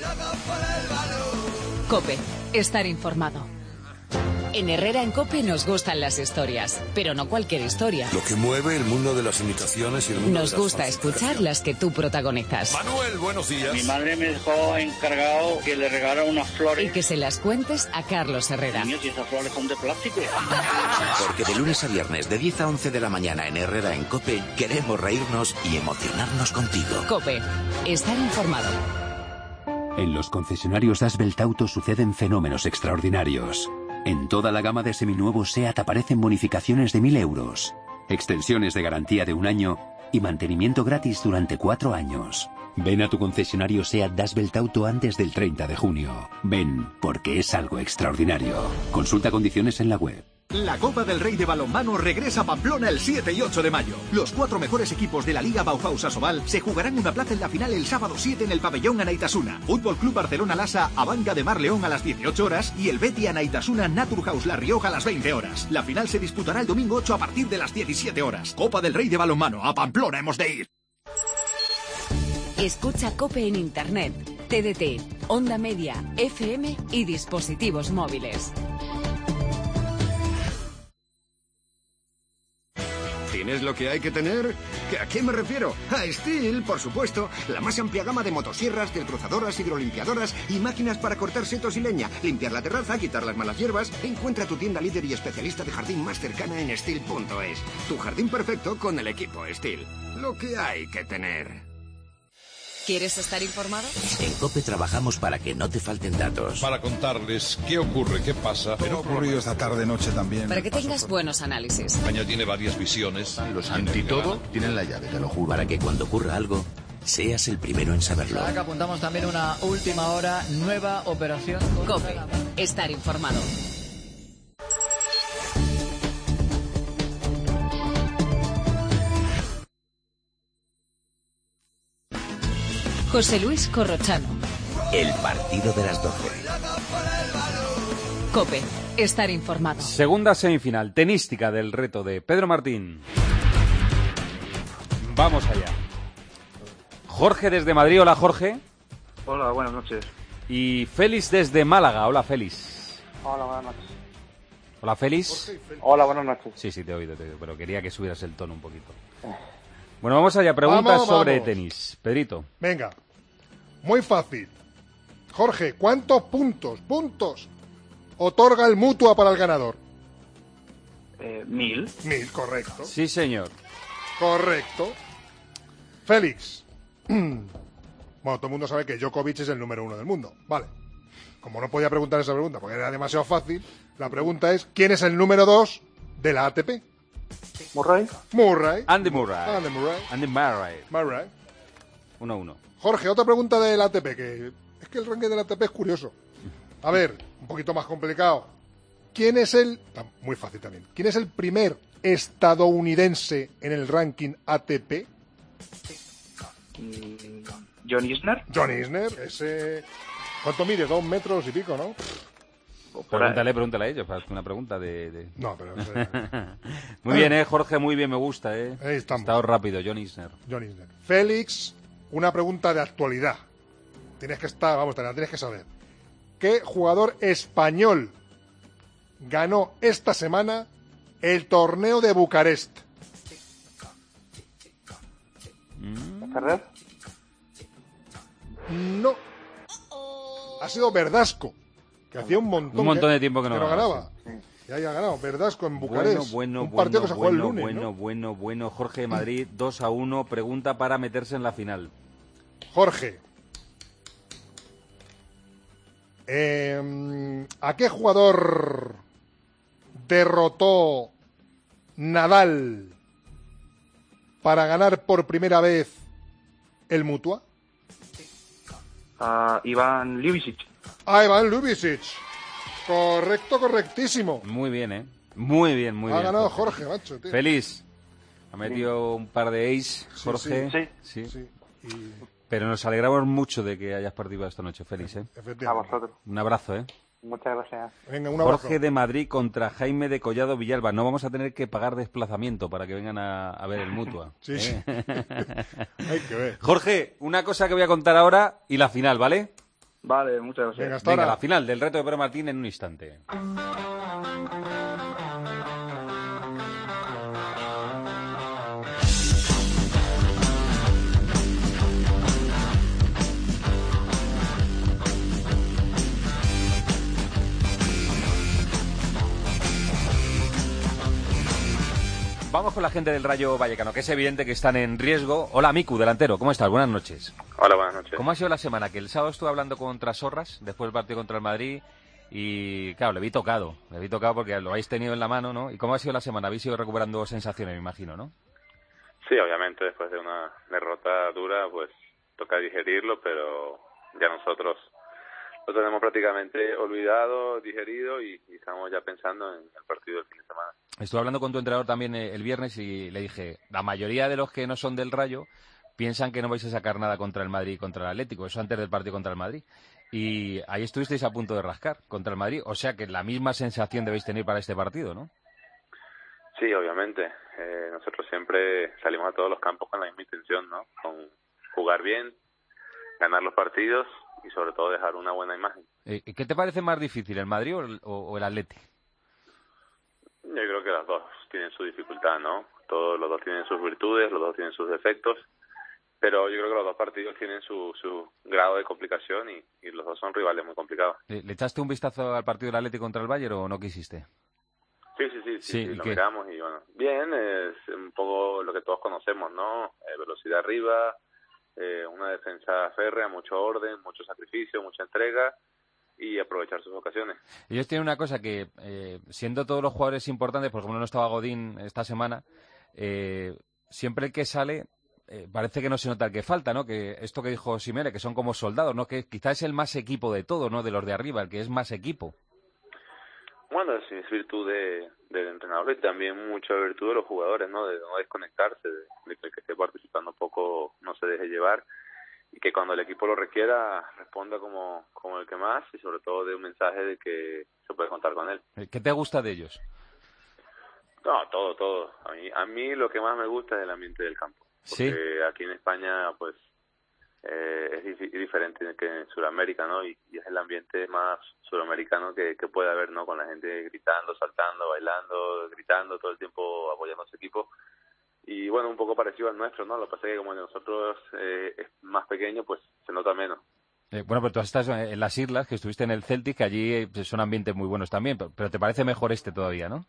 COPE. Estar informado. En Herrera en COPE nos gustan las historias, pero no cualquier historia. Lo que mueve el mundo de las imitaciones y el mundo Nos de las gusta escuchar las que tú protagonizas. Manuel, buenos días. Mi madre me dejó encargado que le regalara unas flores. Y que se las cuentes a Carlos Herrera. Niños, ¿y esas flores son de plástico? Porque de lunes a viernes, de diez a once de la mañana en Herrera en COPE, queremos reírnos y emocionarnos contigo. COPE. Estar informado. En los concesionarios Asbelt Auto suceden fenómenos extraordinarios. En toda la gama de seminuevos SEAT aparecen bonificaciones de mil euros, extensiones de garantía de un año y mantenimiento gratis durante cuatro años. Ven a tu concesionario SEAT Asbelt Auto antes del treinta de junio. Ven, porque es algo extraordinario. Consulta condiciones en la web. La Copa del Rey de Balonmano regresa a Pamplona el siete y ocho de mayo. Los cuatro mejores equipos de la Liga Bauhaus Asobal se jugarán una plaza en la final el sábado siete en el pabellón Anaitasuna. Fútbol Club Barcelona Lasa Abanca de Mar León a las dieciocho horas y el Betis Anaitasuna Naturhaus La Rioja a las veinte horas. La final se disputará el domingo ocho a partir de las diecisiete horas. Copa del Rey de Balonmano, a Pamplona hemos de ir. Escucha COPE en Internet, T D T, Onda Media, F M y dispositivos móviles. ¿Tienes lo que hay que tener? ¿A qué me refiero? A Stihl, por supuesto. La más amplia gama de motosierras, desbrozadoras, hidrolimpiadoras y máquinas para cortar setos y leña, limpiar la terraza, quitar las malas hierbas. Encuentra tu tienda líder y especialista de jardín más cercana en Stihl punto es. Tu jardín perfecto con el equipo Stihl. Lo que hay que tener. ¿Quieres estar informado? En COPE trabajamos para que no te falten datos. Para contarles qué ocurre, qué pasa. Pero ha ocurrido esta tarde-noche también. Para que tengas buenos análisis. España tiene varias visiones. Los antitodo tienen la llave, te lo juro. Para que cuando ocurra algo, seas el primero en saberlo. Ahora que apuntamos también una última hora, nueva operación. COPE. Estar informado. José Luis Corrochano. El partido de las doce. COPE. Estar informado. Segunda semifinal, tenística del reto de Pedro Martín. Vamos allá. Jorge desde Madrid. Hola, Jorge. Hola, buenas noches. Y Félix desde Málaga. Hola, Félix. Hola, buenas noches. Hola, Félix. Hola, buenas noches. Sí, sí, te he oído, te he oído, pero quería que subieras el tono un poquito. Bueno, vamos allá. Preguntas vamos, sobre vamos. tenis. Pedrito. Venga. Muy fácil. Jorge, ¿cuántos puntos, puntos, otorga el Mutua para el ganador? Eh, mil. Mil, correcto. Sí, señor. Correcto. Félix. Bueno, todo el mundo sabe que Djokovic es el número uno del mundo. Vale. Como no podía preguntar esa pregunta porque era demasiado fácil, la pregunta es, ¿quién es el número dos de la A T P? Murray. Murray. Andy Murray. Andy Murray. Andy Murray. Murray. uno a uno. Jorge, otra pregunta del A T P, que es que el ranking del A T P es curioso. A ver, un poquito más complicado. ¿Quién es el... Muy fácil también. ¿Quién es el primer estadounidense en el ranking A T P? Mm, John Isner. John Isner, ese... ¿Cuánto mide? Dos metros y pico, ¿no? Pregúntale, pregúntale a ellos, para una pregunta de... de... No, pero... Muy bien, eh, Jorge, muy bien, me gusta, eh. Ahí estamos. Estado rápido, John Isner. John Isner. Félix, una pregunta de actualidad. Tienes que estar, vamos, te la tienes que saber. ¿Qué jugador español ganó esta semana el torneo de Bucarest? ¿Ferrer? No. Ha sido Verdasco, que hacía un montón, un montón que, de tiempo que no, que no ganaba. Sí. Y ahí ha ganado, Verdasco en Bucarest. Bueno, bueno, un partido bueno, que se juega bueno, el lunes, bueno, ¿no? bueno, bueno. Jorge de Madrid, dos a uno. Pregunta para meterse en la final. Jorge. Eh, ¿A qué jugador derrotó Nadal para ganar por primera vez el Mutua? Uh, Iván Ljubicic. Ah, Iván Ljubicic. Correcto, correctísimo. Muy bien, ¿eh? Muy bien, muy ha bien. Ha ganado Jorge, Jorge macho, tío. Feliz. Ha metido un par de ace, Jorge. Sí, sí. sí. sí. Y... Pero nos alegramos mucho de que hayas participado esta noche, Félix, ¿eh? A vosotros. Un abrazo, ¿eh? Muchas gracias. Venga, un abrazo. Jorge de Madrid contra Jaime de Collado Villalba. No vamos a tener que pagar desplazamiento para que vengan a, a ver el Mutua. Sí, ¿eh? sí. Hay que ver. Jorge, una cosa que voy a contar ahora y la final, ¿vale? Vale, muchas gracias. Venga, hasta Venga, ahora. la final del reto de Pedro Martín en un instante. Vamos con la gente del Rayo Vallecano, que es evidente que están en riesgo. Hola, Miku, delantero. ¿Cómo estás? Buenas noches. Hola, buenas noches. ¿Cómo ha sido la semana? Que el sábado estuve hablando contra Sorras, después del partido contra el Madrid, y claro, le vi tocado. Le vi tocado porque lo habéis tenido en la mano, ¿no? ¿Y cómo ha sido la semana? Habéis ido recuperando sensaciones, me imagino, ¿no? Sí, obviamente, después de una derrota dura, pues toca digerirlo, pero ya nosotros lo tenemos prácticamente olvidado, digerido, y, y estamos ya pensando en el partido del fin de semana. Estuve hablando con tu entrenador también el viernes y le dije, la mayoría de los que no son del Rayo piensan que no vais a sacar nada contra el Madrid y contra el Atlético, eso antes del partido contra el Madrid. Y ahí estuvisteis a punto de rascar contra el Madrid, o sea que la misma sensación debéis tener para este partido, ¿no? Sí, obviamente. Eh, nosotros siempre salimos a todos los campos con la misma intención, ¿no? Con jugar bien, ganar los partidos y sobre todo dejar una buena imagen. ¿Qué te parece más difícil, el Madrid o el, o el Atleti? Yo creo que las dos tienen su dificultad, ¿no? Todos los dos tienen sus virtudes, los dos tienen sus defectos, pero yo creo que los dos partidos tienen su, su grado de complicación y, y los dos son rivales muy complicados. ¿Le, ¿Le echaste un vistazo al partido del Atlético contra el Bayern o no quisiste? Sí, sí, sí, sí, sí, sí lo qué? miramos y bueno, bien, es un poco lo que todos conocemos, ¿no? Eh, velocidad arriba, eh, una defensa férrea, mucho orden, mucho sacrificio, mucha entrega y aprovechar sus ocasiones. Ellos tienen una cosa que, eh, siendo todos los jugadores importantes, por ejemplo no estaba Godín esta semana, eh, siempre el que sale eh, parece que no se nota el que falta, ¿no? Que esto que dijo Simeone, que son como soldados, ¿no? Que quizás es el más equipo de todos, ¿no? De los de arriba, el que es más equipo. Bueno, sí, es virtud de, del entrenador y también mucha virtud de los jugadores, ¿no? De no desconectarse, de, de que el que esté participando poco no se deje llevar y que cuando el equipo lo requiera responda como, como el que más y sobre todo de un mensaje de que se puede contar con él. ¿Qué te gusta de ellos? No, todo, todo. A mí, a mí lo que más me gusta es el ambiente del campo. Porque ¿Sí? Aquí en España, pues, eh, es dif diferente que en Sudamérica, ¿no? Y, y es el ambiente más sudamericano que, que puede haber, ¿no? Con la gente gritando, saltando, bailando, gritando, todo el tiempo apoyando a su equipo. Y bueno, un poco parecido al nuestro, ¿no? Lo que pasa es que como el de nosotros eh, es más pequeño, pues se nota menos. Eh, bueno, pero tú estás en las islas, que estuviste en el Celtic, que allí eh, son ambientes muy buenos también, pero, pero te parece mejor este todavía, ¿no?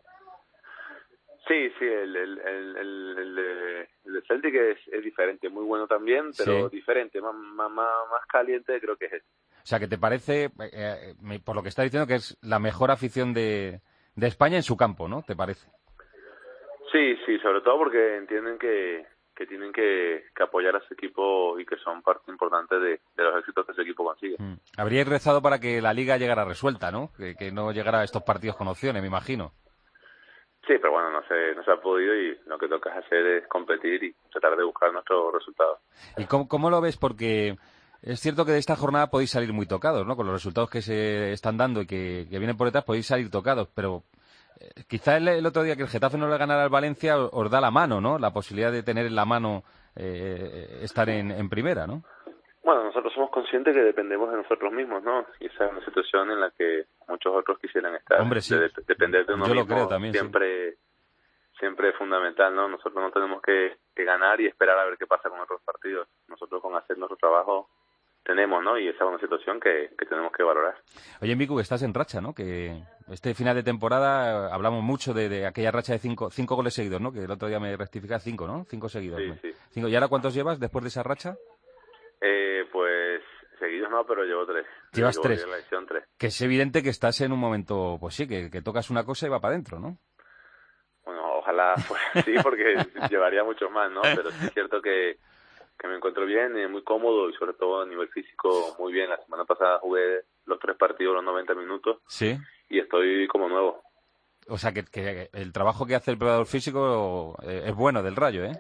Sí, sí, el, el, el, el, el, de, el de Celtic es, es diferente, muy bueno también, pero sí. diferente, más, más, más caliente creo que es este. O sea, que te parece, eh, por lo que está diciendo, que es la mejor afición de, de España en su campo, ¿no? ¿Te parece? Sí, sí, sobre todo porque entienden que, que tienen que, que apoyar a su equipo y que son parte importante de, de los éxitos que ese equipo consigue. Mm. Habríais rezado para que la Liga llegara resuelta, ¿no? Que, que no llegara a estos partidos con opciones, me imagino. Sí, pero bueno, no se, no se ha podido y lo que toca hacer es competir y tratar de buscar nuestros resultados. ¿Y cómo, cómo lo ves? Porque es cierto que de esta jornada podéis salir muy tocados, ¿no? Con los resultados que se están dando y que, que vienen por detrás podéis salir tocados, pero eh, quizá el, el otro día que el Getafe no le ganara al Valencia os, os da la mano, ¿no? La posibilidad de tener en la mano eh, estar en, en primera, ¿no? Bueno, nosotros somos conscientes que dependemos de nosotros mismos, ¿no? Y esa es una situación en la que muchos otros quisieran estar. Hombre, sí. De, de, depender de uno Yo mismo lo creo también, siempre, sí. siempre es fundamental, ¿no? Nosotros no tenemos que, que ganar y esperar a ver qué pasa con otros partidos. Nosotros con hacer nuestro trabajo tenemos, ¿no? Y esa es una situación que, que tenemos que valorar. Oye, Miku, que estás en racha, ¿no? Que este final de temporada eh, hablamos mucho de, de aquella racha de cinco, cinco goles seguidos, ¿no? Que el otro día me rectificas cinco, ¿no? Cinco seguidos. Sí, ¿no? sí. Cinco. ¿Y ahora cuántos llevas después de esa racha? Eh, pues seguidos no, pero llevo tres. Llevas llevo tres. en la edición tres. Que es evidente que estás en un momento, pues sí, que, que tocas una cosa y va para adentro, ¿no? Bueno, ojalá fuera así, porque llevaría mucho más, ¿no? Pero sí es cierto que, que me encuentro bien, eh, muy cómodo y sobre todo a nivel físico muy bien. La semana pasada jugué los tres partidos, los noventa minutos. Sí. Y estoy como nuevo. O sea, que, que el trabajo que hace el preparador físico eh, es bueno del Rayo, ¿eh?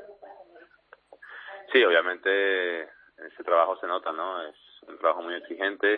Sí, obviamente ese trabajo se nota, ¿no? Es un trabajo muy exigente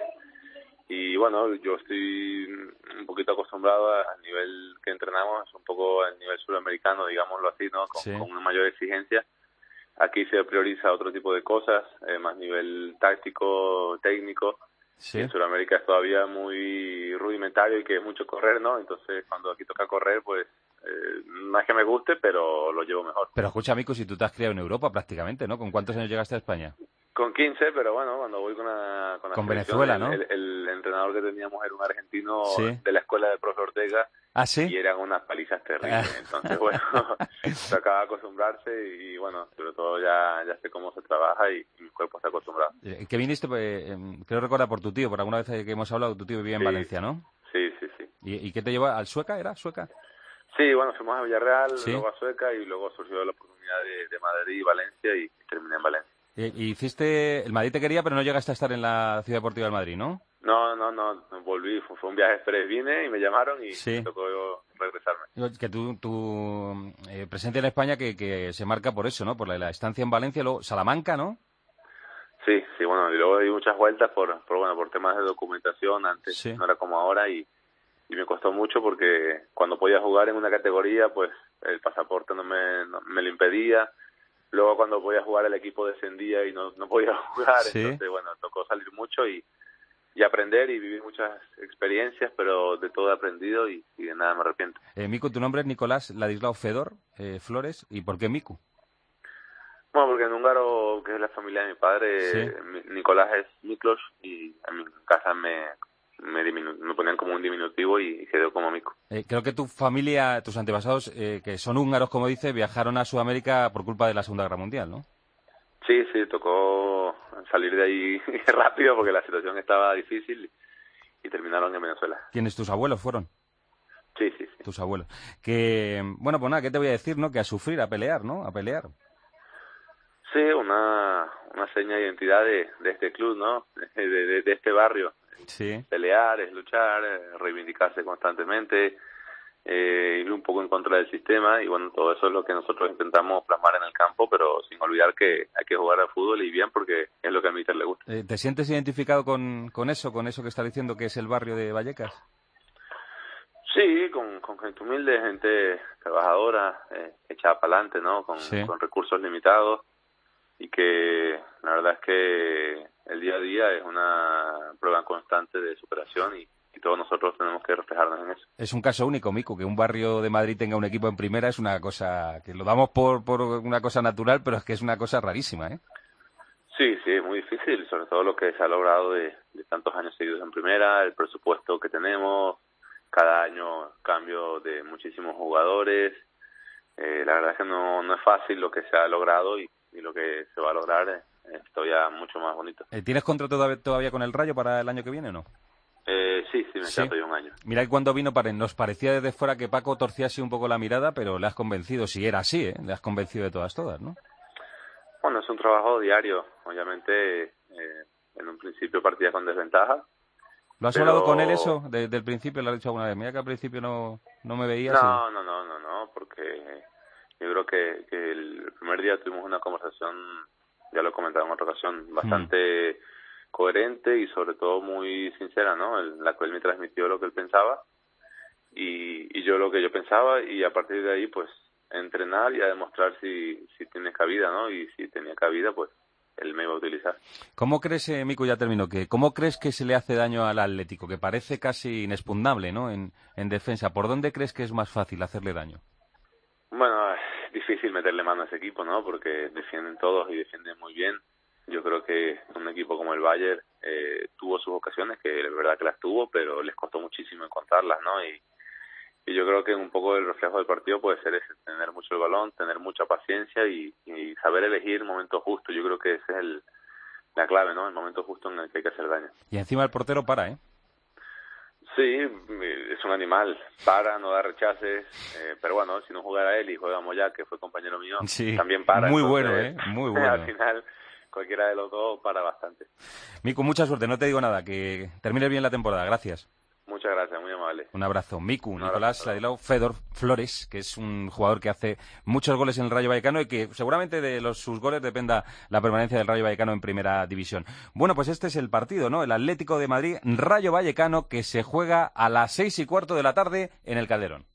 y bueno, yo estoy un poquito acostumbrado al nivel que entrenamos, un poco al nivel sudamericano, digámoslo así, ¿no? Con, Sí. con una mayor exigencia. Aquí se prioriza otro tipo de cosas, eh, más nivel táctico, técnico. Sí. Y en Sudamérica es todavía muy rudimentario y que es mucho correr, ¿no? Entonces cuando aquí toca correr, pues eh, no es que me guste, pero lo llevo mejor. Pero escucha, Miku, si tú te has criado en Europa prácticamente, ¿no? ¿Con cuántos años llegaste a España? Con quince, pero bueno, cuando voy con la, con la Con selección, Venezuela, el, ¿no? El, el entrenador que teníamos era un argentino Sí. de la escuela del profe Ortega. ¿Ah, sí? Y eran unas palizas terribles. Ah. Entonces, bueno, se acaba de acostumbrarse y, bueno, sobre todo ya, ya sé cómo se trabaja y, y mi cuerpo está acostumbrado. Eh, que viniste, pues, eh, creo recordar por tu tío, por alguna vez que hemos hablado, tu tío vivía en Sí. Valencia, ¿no? Sí, sí, sí. ¿Y, y qué te llevó al Sueca? ¿Era Sueca? Sí, bueno, fuimos a Villarreal, Sí. luego a Sueca y luego surgió la oportunidad de, de Madrid y Valencia y terminé en Valencia. Y, y hiciste, el Madrid te quería, pero no llegaste a estar en la Ciudad Deportiva del Madrid, ¿no? No, no, no, volví, fue, fue un viaje express, vine y me llamaron y Sí. me tocó regresarme. Digo, que tu, tu eh, presencia en España que, que se marca por eso, ¿no? Por la, la estancia en Valencia, luego Salamanca, ¿no? Sí, sí, bueno, y luego di muchas vueltas por, por bueno, por temas de documentación, antes Sí. no era como ahora y, y me costó mucho porque cuando podía jugar en una categoría, pues el pasaporte no me, no, me lo impedía. Luego cuando podía jugar el equipo descendía y no, no podía jugar, Sí. entonces bueno, tocó salir mucho y, y aprender y vivir muchas experiencias, pero de todo he aprendido y, y de nada me arrepiento. Eh, Miku, tu nombre es Nicolás Ladislao Fedor eh, Flores, ¿y por qué Miku? Bueno, porque en húngaro, que es la familia de mi padre, Sí. eh, mi- Nicolás es Miklos y en mi casa me, me, diminu- me ponían como un diminutivo y quedó como Miku. Eh, creo que tu familia, tus antepasados, eh, que son húngaros, como dice, viajaron a Sudamérica por culpa de la Segunda Guerra Mundial, ¿no? Sí, sí, tocó salir de ahí rápido porque la situación estaba difícil y terminaron en Venezuela. ¿Quiénes tus abuelos fueron? Sí, sí, sí. Tus abuelos. Que, bueno, pues nada, ¿qué te voy a decir, no? Que a sufrir, a pelear, ¿no? A pelear. Sí, una, una seña de identidad de, de este club, ¿no? De, de, de este barrio. Sí. Pelear, es luchar, eh, reivindicarse constantemente, eh, ir un poco en contra del sistema y bueno, todo eso es lo que nosotros intentamos plasmar en el campo, pero sin olvidar que hay que jugar al fútbol y bien porque es lo que a Míster le gusta. Eh, ¿Te sientes identificado con, con eso, con eso que está diciendo que es el barrio de Vallecas? Sí, con, con gente humilde, gente trabajadora, eh, echada para adelante, ¿no? Con, Sí. con recursos limitados y que la verdad es que el día a día es una prueba constante de superación y, y todos nosotros tenemos que reflejarnos en eso. Es un caso único, Miku, que un barrio de Madrid tenga un equipo en primera es una cosa que lo damos por, por una cosa natural, pero es que es una cosa rarísima, ¿eh? Sí, sí, es muy difícil, sobre todo lo que se ha logrado de, de tantos años seguidos en primera, el presupuesto que tenemos, cada año cambio de muchísimos jugadores. Eh, la verdad es que no, no es fácil lo que se ha logrado y, y lo que se va a lograr es, es todavía mucho más bonito. Eh, ¿Tienes contrato todavía, todavía con el Rayo para el año que viene o no? Eh, sí, sí, me Sí. queda todavía un año. Mira que cuando vino, pare- nos parecía desde fuera que Paco torcía así un poco la mirada, pero le has convencido, si era así, ¿eh? Le has convencido de todas, todas, ¿no? Bueno, es un trabajo diario. Obviamente, eh, en un principio partía con desventaja. ¿Lo has Pero- hablado con él eso desde el principio? ¿Lo has dicho alguna vez? Mira que al principio no, no me veías. No, no, no, no, no, porque yo creo que, que el primer día tuvimos una conversación, ya lo he comentado en otra ocasión, bastante coherente y sobre todo muy sincera, ¿no? En la cual me transmitió lo que él pensaba y, y yo lo que yo pensaba y a partir de ahí, pues, entrenar y a demostrar si, si tiene cabida, ¿no? Y si tenía cabida, pues, él me iba a utilizar. ¿Cómo crees, eh, Miku, ya termino, que cómo crees que se le hace daño al Atlético? Que parece casi inexpugnable, ¿no? En, en defensa. ¿Por dónde crees que es más fácil hacerle daño? Bueno, es difícil meterle mano a ese equipo, ¿no? Porque defienden todos y defienden muy bien. yo creo que un equipo como el Bayern eh, tuvo sus ocasiones, que es verdad que las tuvo, pero les costó muchísimo encontrarlas, ¿no? Y, y yo creo que un poco el reflejo del partido puede ser ese, tener mucho el balón, tener mucha paciencia y, y saber elegir el momento justo. Yo creo que ese es el, la clave, ¿no? El momento justo en el que hay que hacer daño. Y encima el portero para, ¿eh? Sí, es un animal, para, no da rechaces, eh, pero bueno, si no jugara él y juega Moyá, que fue compañero mío, sí, también para. Muy entonces, bueno, ¿eh? Muy bueno. Al final, cualquiera de los dos para bastante. Miku, mucha suerte, no te digo nada, que termines bien la temporada, gracias. Muchas gracias, muy amable. Un abrazo. Miku, Un Nicolás abrazo. Ladilao Fedor Flores, que es un jugador que hace muchos goles en el Rayo Vallecano y que seguramente de los, sus goles dependa la permanencia del Rayo Vallecano en Primera División. Bueno, pues este es el partido, ¿no? El Atlético de Madrid, Rayo Vallecano, que se juega a las seis y cuarto de la tarde en el Calderón.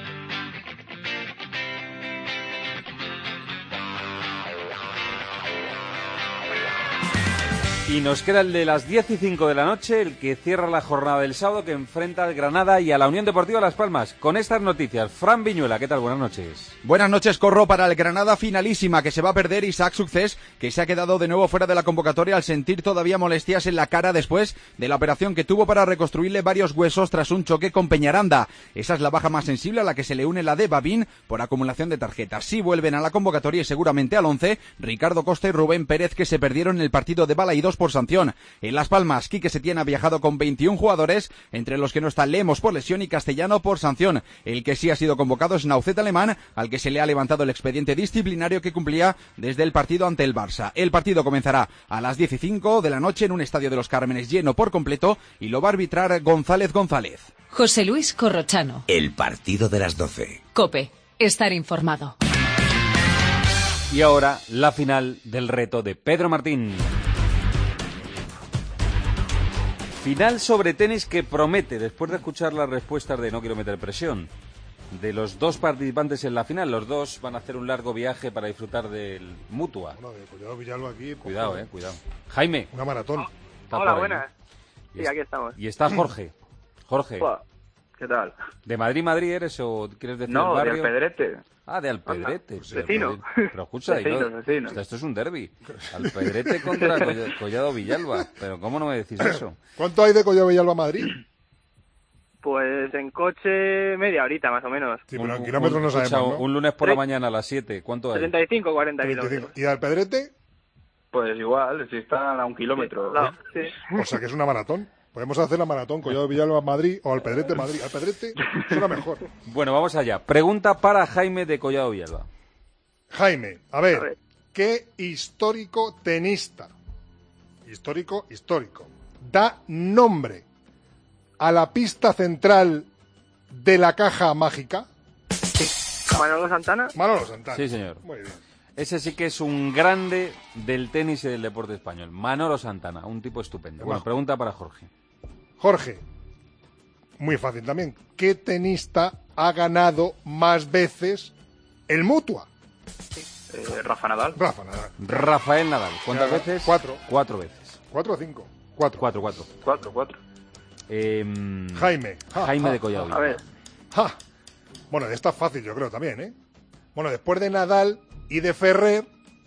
Y nos queda el de las diez y cinco de la noche, el que cierra la jornada del sábado, que enfrenta al Granada y a la Unión Deportiva Las Palmas. Con estas noticias, Fran Viñuela, ¿qué tal? Buenas noches. Buenas noches, Corro, para el Granada finalísima, que se va a perder Isaac Succés, que se ha quedado de nuevo fuera de la convocatoria al sentir todavía molestias en la cara después de la operación que tuvo para reconstruirle varios huesos tras un choque con Peñaranda. Esa es la baja más sensible a la que se le une la de Babín por acumulación de tarjetas. Sí vuelven a la convocatoria y seguramente al once, Ricardo Costa y Rubén Pérez, que se perdieron en el partido de Balaídos por sanción. En Las Palmas, Quique Setién ha viajado con veintiún jugadores, entre los que no está Lemos por lesión y Castellano por sanción. El que sí ha sido convocado es Naucet Alemán, al que se le ha levantado el expediente disciplinario que cumplía desde el partido ante el Barça. El partido comenzará a las diez y cinco de la noche en un estadio de los Cármenes lleno por completo y lo va a arbitrar González González. José Luis Corrochano. El partido de las doce. COPE. Estar informado. Y ahora, la final del reto de Pedro Martín. Final sobre tenis que promete, después de escuchar las respuestas de No quiero meter presión, de los dos participantes en la final. Los dos van a hacer un largo viaje para disfrutar del Mutua. Bueno, de Collado Villalba aquí. Cuidado, eh, cuidado. Jaime. Una maratón. Está Hola, por ahí, buenas. ¿no? Sí, aquí estamos. Y está Jorge. Jorge. ¿Qué tal? ¿De Madrid, Madrid eres o quieres decir No, el de barrio? Alpedrete. Ah, de Alpedrete. Pues vecino. Pero escucha, Vecino, yo- vecino. esto, esto es un derbi. Alpedrete contra Coll- Collado Villalba. Pero ¿cómo no me decís eso? ¿Cuánto hay de Collado Villalba a Madrid? Pues en coche media horita más o menos. Sí, pero en kilómetros no escucha, sabemos, ¿no? Un lunes por la Sí. mañana a las siete, ¿cuánto hay? setenta y cinco, cuarenta treinta y cinco. kilómetros. ¿Y de Alpedrete? Pues igual, si están a un kilómetro. No, sí. O sea que es una maratón. Podemos hacer la maratón Collado Villalba Madrid o Alpedrete Madrid. Alpedrete suena mejor. Bueno, vamos allá. Pregunta para Jaime de Collado Villalba. Jaime, a ver, A ver. ¿qué histórico tenista, histórico, histórico, da nombre a la pista central de la caja mágica? Manolo Santana. Manolo Santana. Sí, señor. Muy bien. Ese sí que es un grande del tenis y del deporte español. Manolo Santana, un tipo estupendo. Bueno, Bajo. pregunta para Jorge. Jorge, muy fácil también. ¿Qué tenista ha ganado más veces el Mutua? Eh, Rafa Nadal. Rafa Nadal. Rafael Nadal, ¿cuántas Ya, veces? Cuatro. Cuatro veces. ¿Cuatro o cinco? Cuatro. Cuatro, cuatro. Cuatro, cuatro. Em, Jaime. Ja, Jaime ja, de Collado A Villalba. ver, Ja. Bueno, esta es fácil, yo creo también, ¿eh? Bueno, después de Nadal y de Ferrer,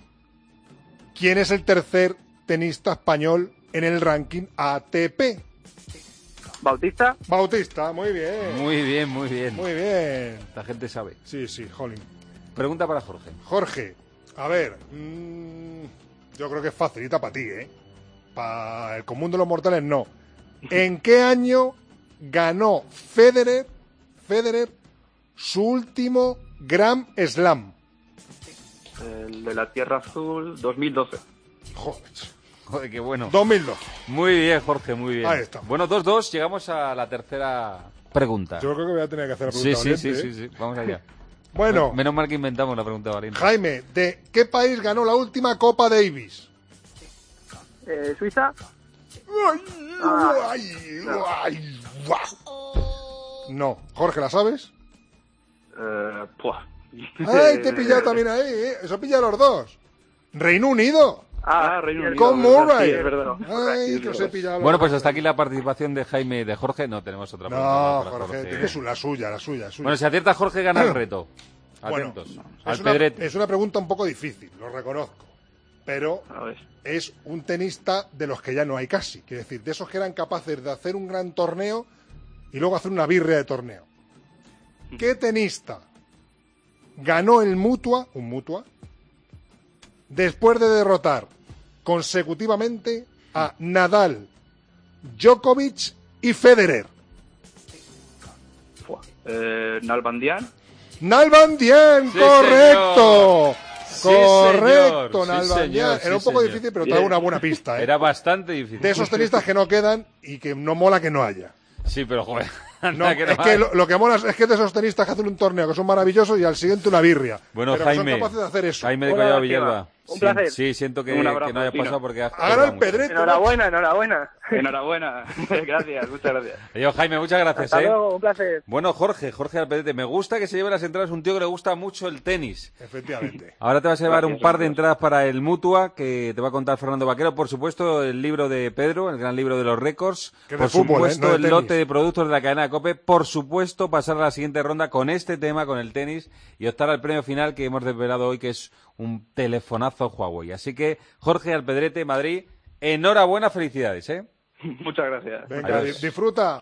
¿quién es el tercer tenista español en el ranking A T P? Bautista. Bautista, muy bien. Muy bien, muy bien. Muy bien. La gente sabe. Sí, sí, jolín. Pregunta para Jorge. Jorge, a ver, mmm, yo creo que es facilita para ti, ¿eh? Para el común de los mortales, no. ¿En qué año ganó Federer, Federer su último Grand Slam? El de la Tierra Azul, dos mil doce. Joder. Joder, qué bueno. dos mil dos. Muy bien, Jorge, muy bien. Ahí está. Bueno, dos dos, llegamos a la tercera pregunta. Yo creo que voy a tener que hacer la Sí, pregunta sí, valiente, sí, ¿eh? sí, sí, vamos allá. Bueno, Menos mal que inventamos la pregunta valiente. Jaime, ¿de qué país ganó la última Copa Davis? Eh, Suiza. Ay, ay, guau. No. Jorge, ¿la sabes? Eh, puah. Ay, te he pillado también ahí, ¿eh? Eso pilla a los dos. Reino Unido. Ah, Reino Unido. Con ¿verdad? Murray. Sí, es verdad. Ay, Sí, que es os he verdad. pillado a los Bueno, pues dos. hasta aquí la participación de Jaime y de Jorge. No, tenemos otra pregunta. No, para Jorge, tiene su, la suya, la suya, la suya. Bueno, si acierta Jorge, gana el reto. Bueno, Atentos. es Al una, pedrete. es una pregunta un poco difícil, lo reconozco. pero es un tenista de los que ya no hay casi. Quiero decir, de esos que eran capaces de hacer un gran torneo y luego hacer una birria de torneo. ¿Qué tenista ganó el Mutua, un Mutua, después de derrotar consecutivamente a Nadal, Djokovic y Federer? Eh, Nalbandian. Nalbandian, Sí, correcto. Sí, Correcto, señor. Nalbandian. Sí, Era un señor. poco Sí, difícil, pero te señor. da una buena pista, ¿eh? Era bastante difícil. De esos tenistas que no quedan y que no mola que no haya. Sí, pero joder. No, anda que no es que hay. lo, lo que mola es que de esos tenistas que hacen un torneo que son maravillosos y al siguiente una birria. Bueno, pero que Jaime, son capaces de hacer eso. Jaime de Hola, Collado Activa. Villalba. Un Sí, placer. Sí, siento que, Un abrazo, que no haya Fino. pasado porque has Ahora currado el mucho. Pedrete. Enhorabuena, enhorabuena. Enhorabuena. Gracias, muchas gracias. Adiós, Jaime, muchas gracias. Hasta ¿eh? luego, un placer. Bueno, Jorge, Jorge Alpedrete, me gusta que se lleve las entradas un tío que le gusta mucho el tenis. Efectivamente. Ahora te vas a llevar Gracias, un par de gracias. entradas para el Mutua, que te va a contar Fernando Vaquero. Por supuesto, el libro de Pedro, el gran libro de los récords. Que es de Por fútbol, supuesto, ¿eh? No de el tenis. lote de productos de la cadena de COPE. Por supuesto, pasar a la siguiente ronda con este tema, con el tenis, y optar al premio final que hemos desvelado hoy, que es un telefonazo Huawei. Así que, Jorge Alpedrete, Madrid, enhorabuena, felicidades, ¿eh? Muchas gracias. Venga, Adiós. di- disfruta.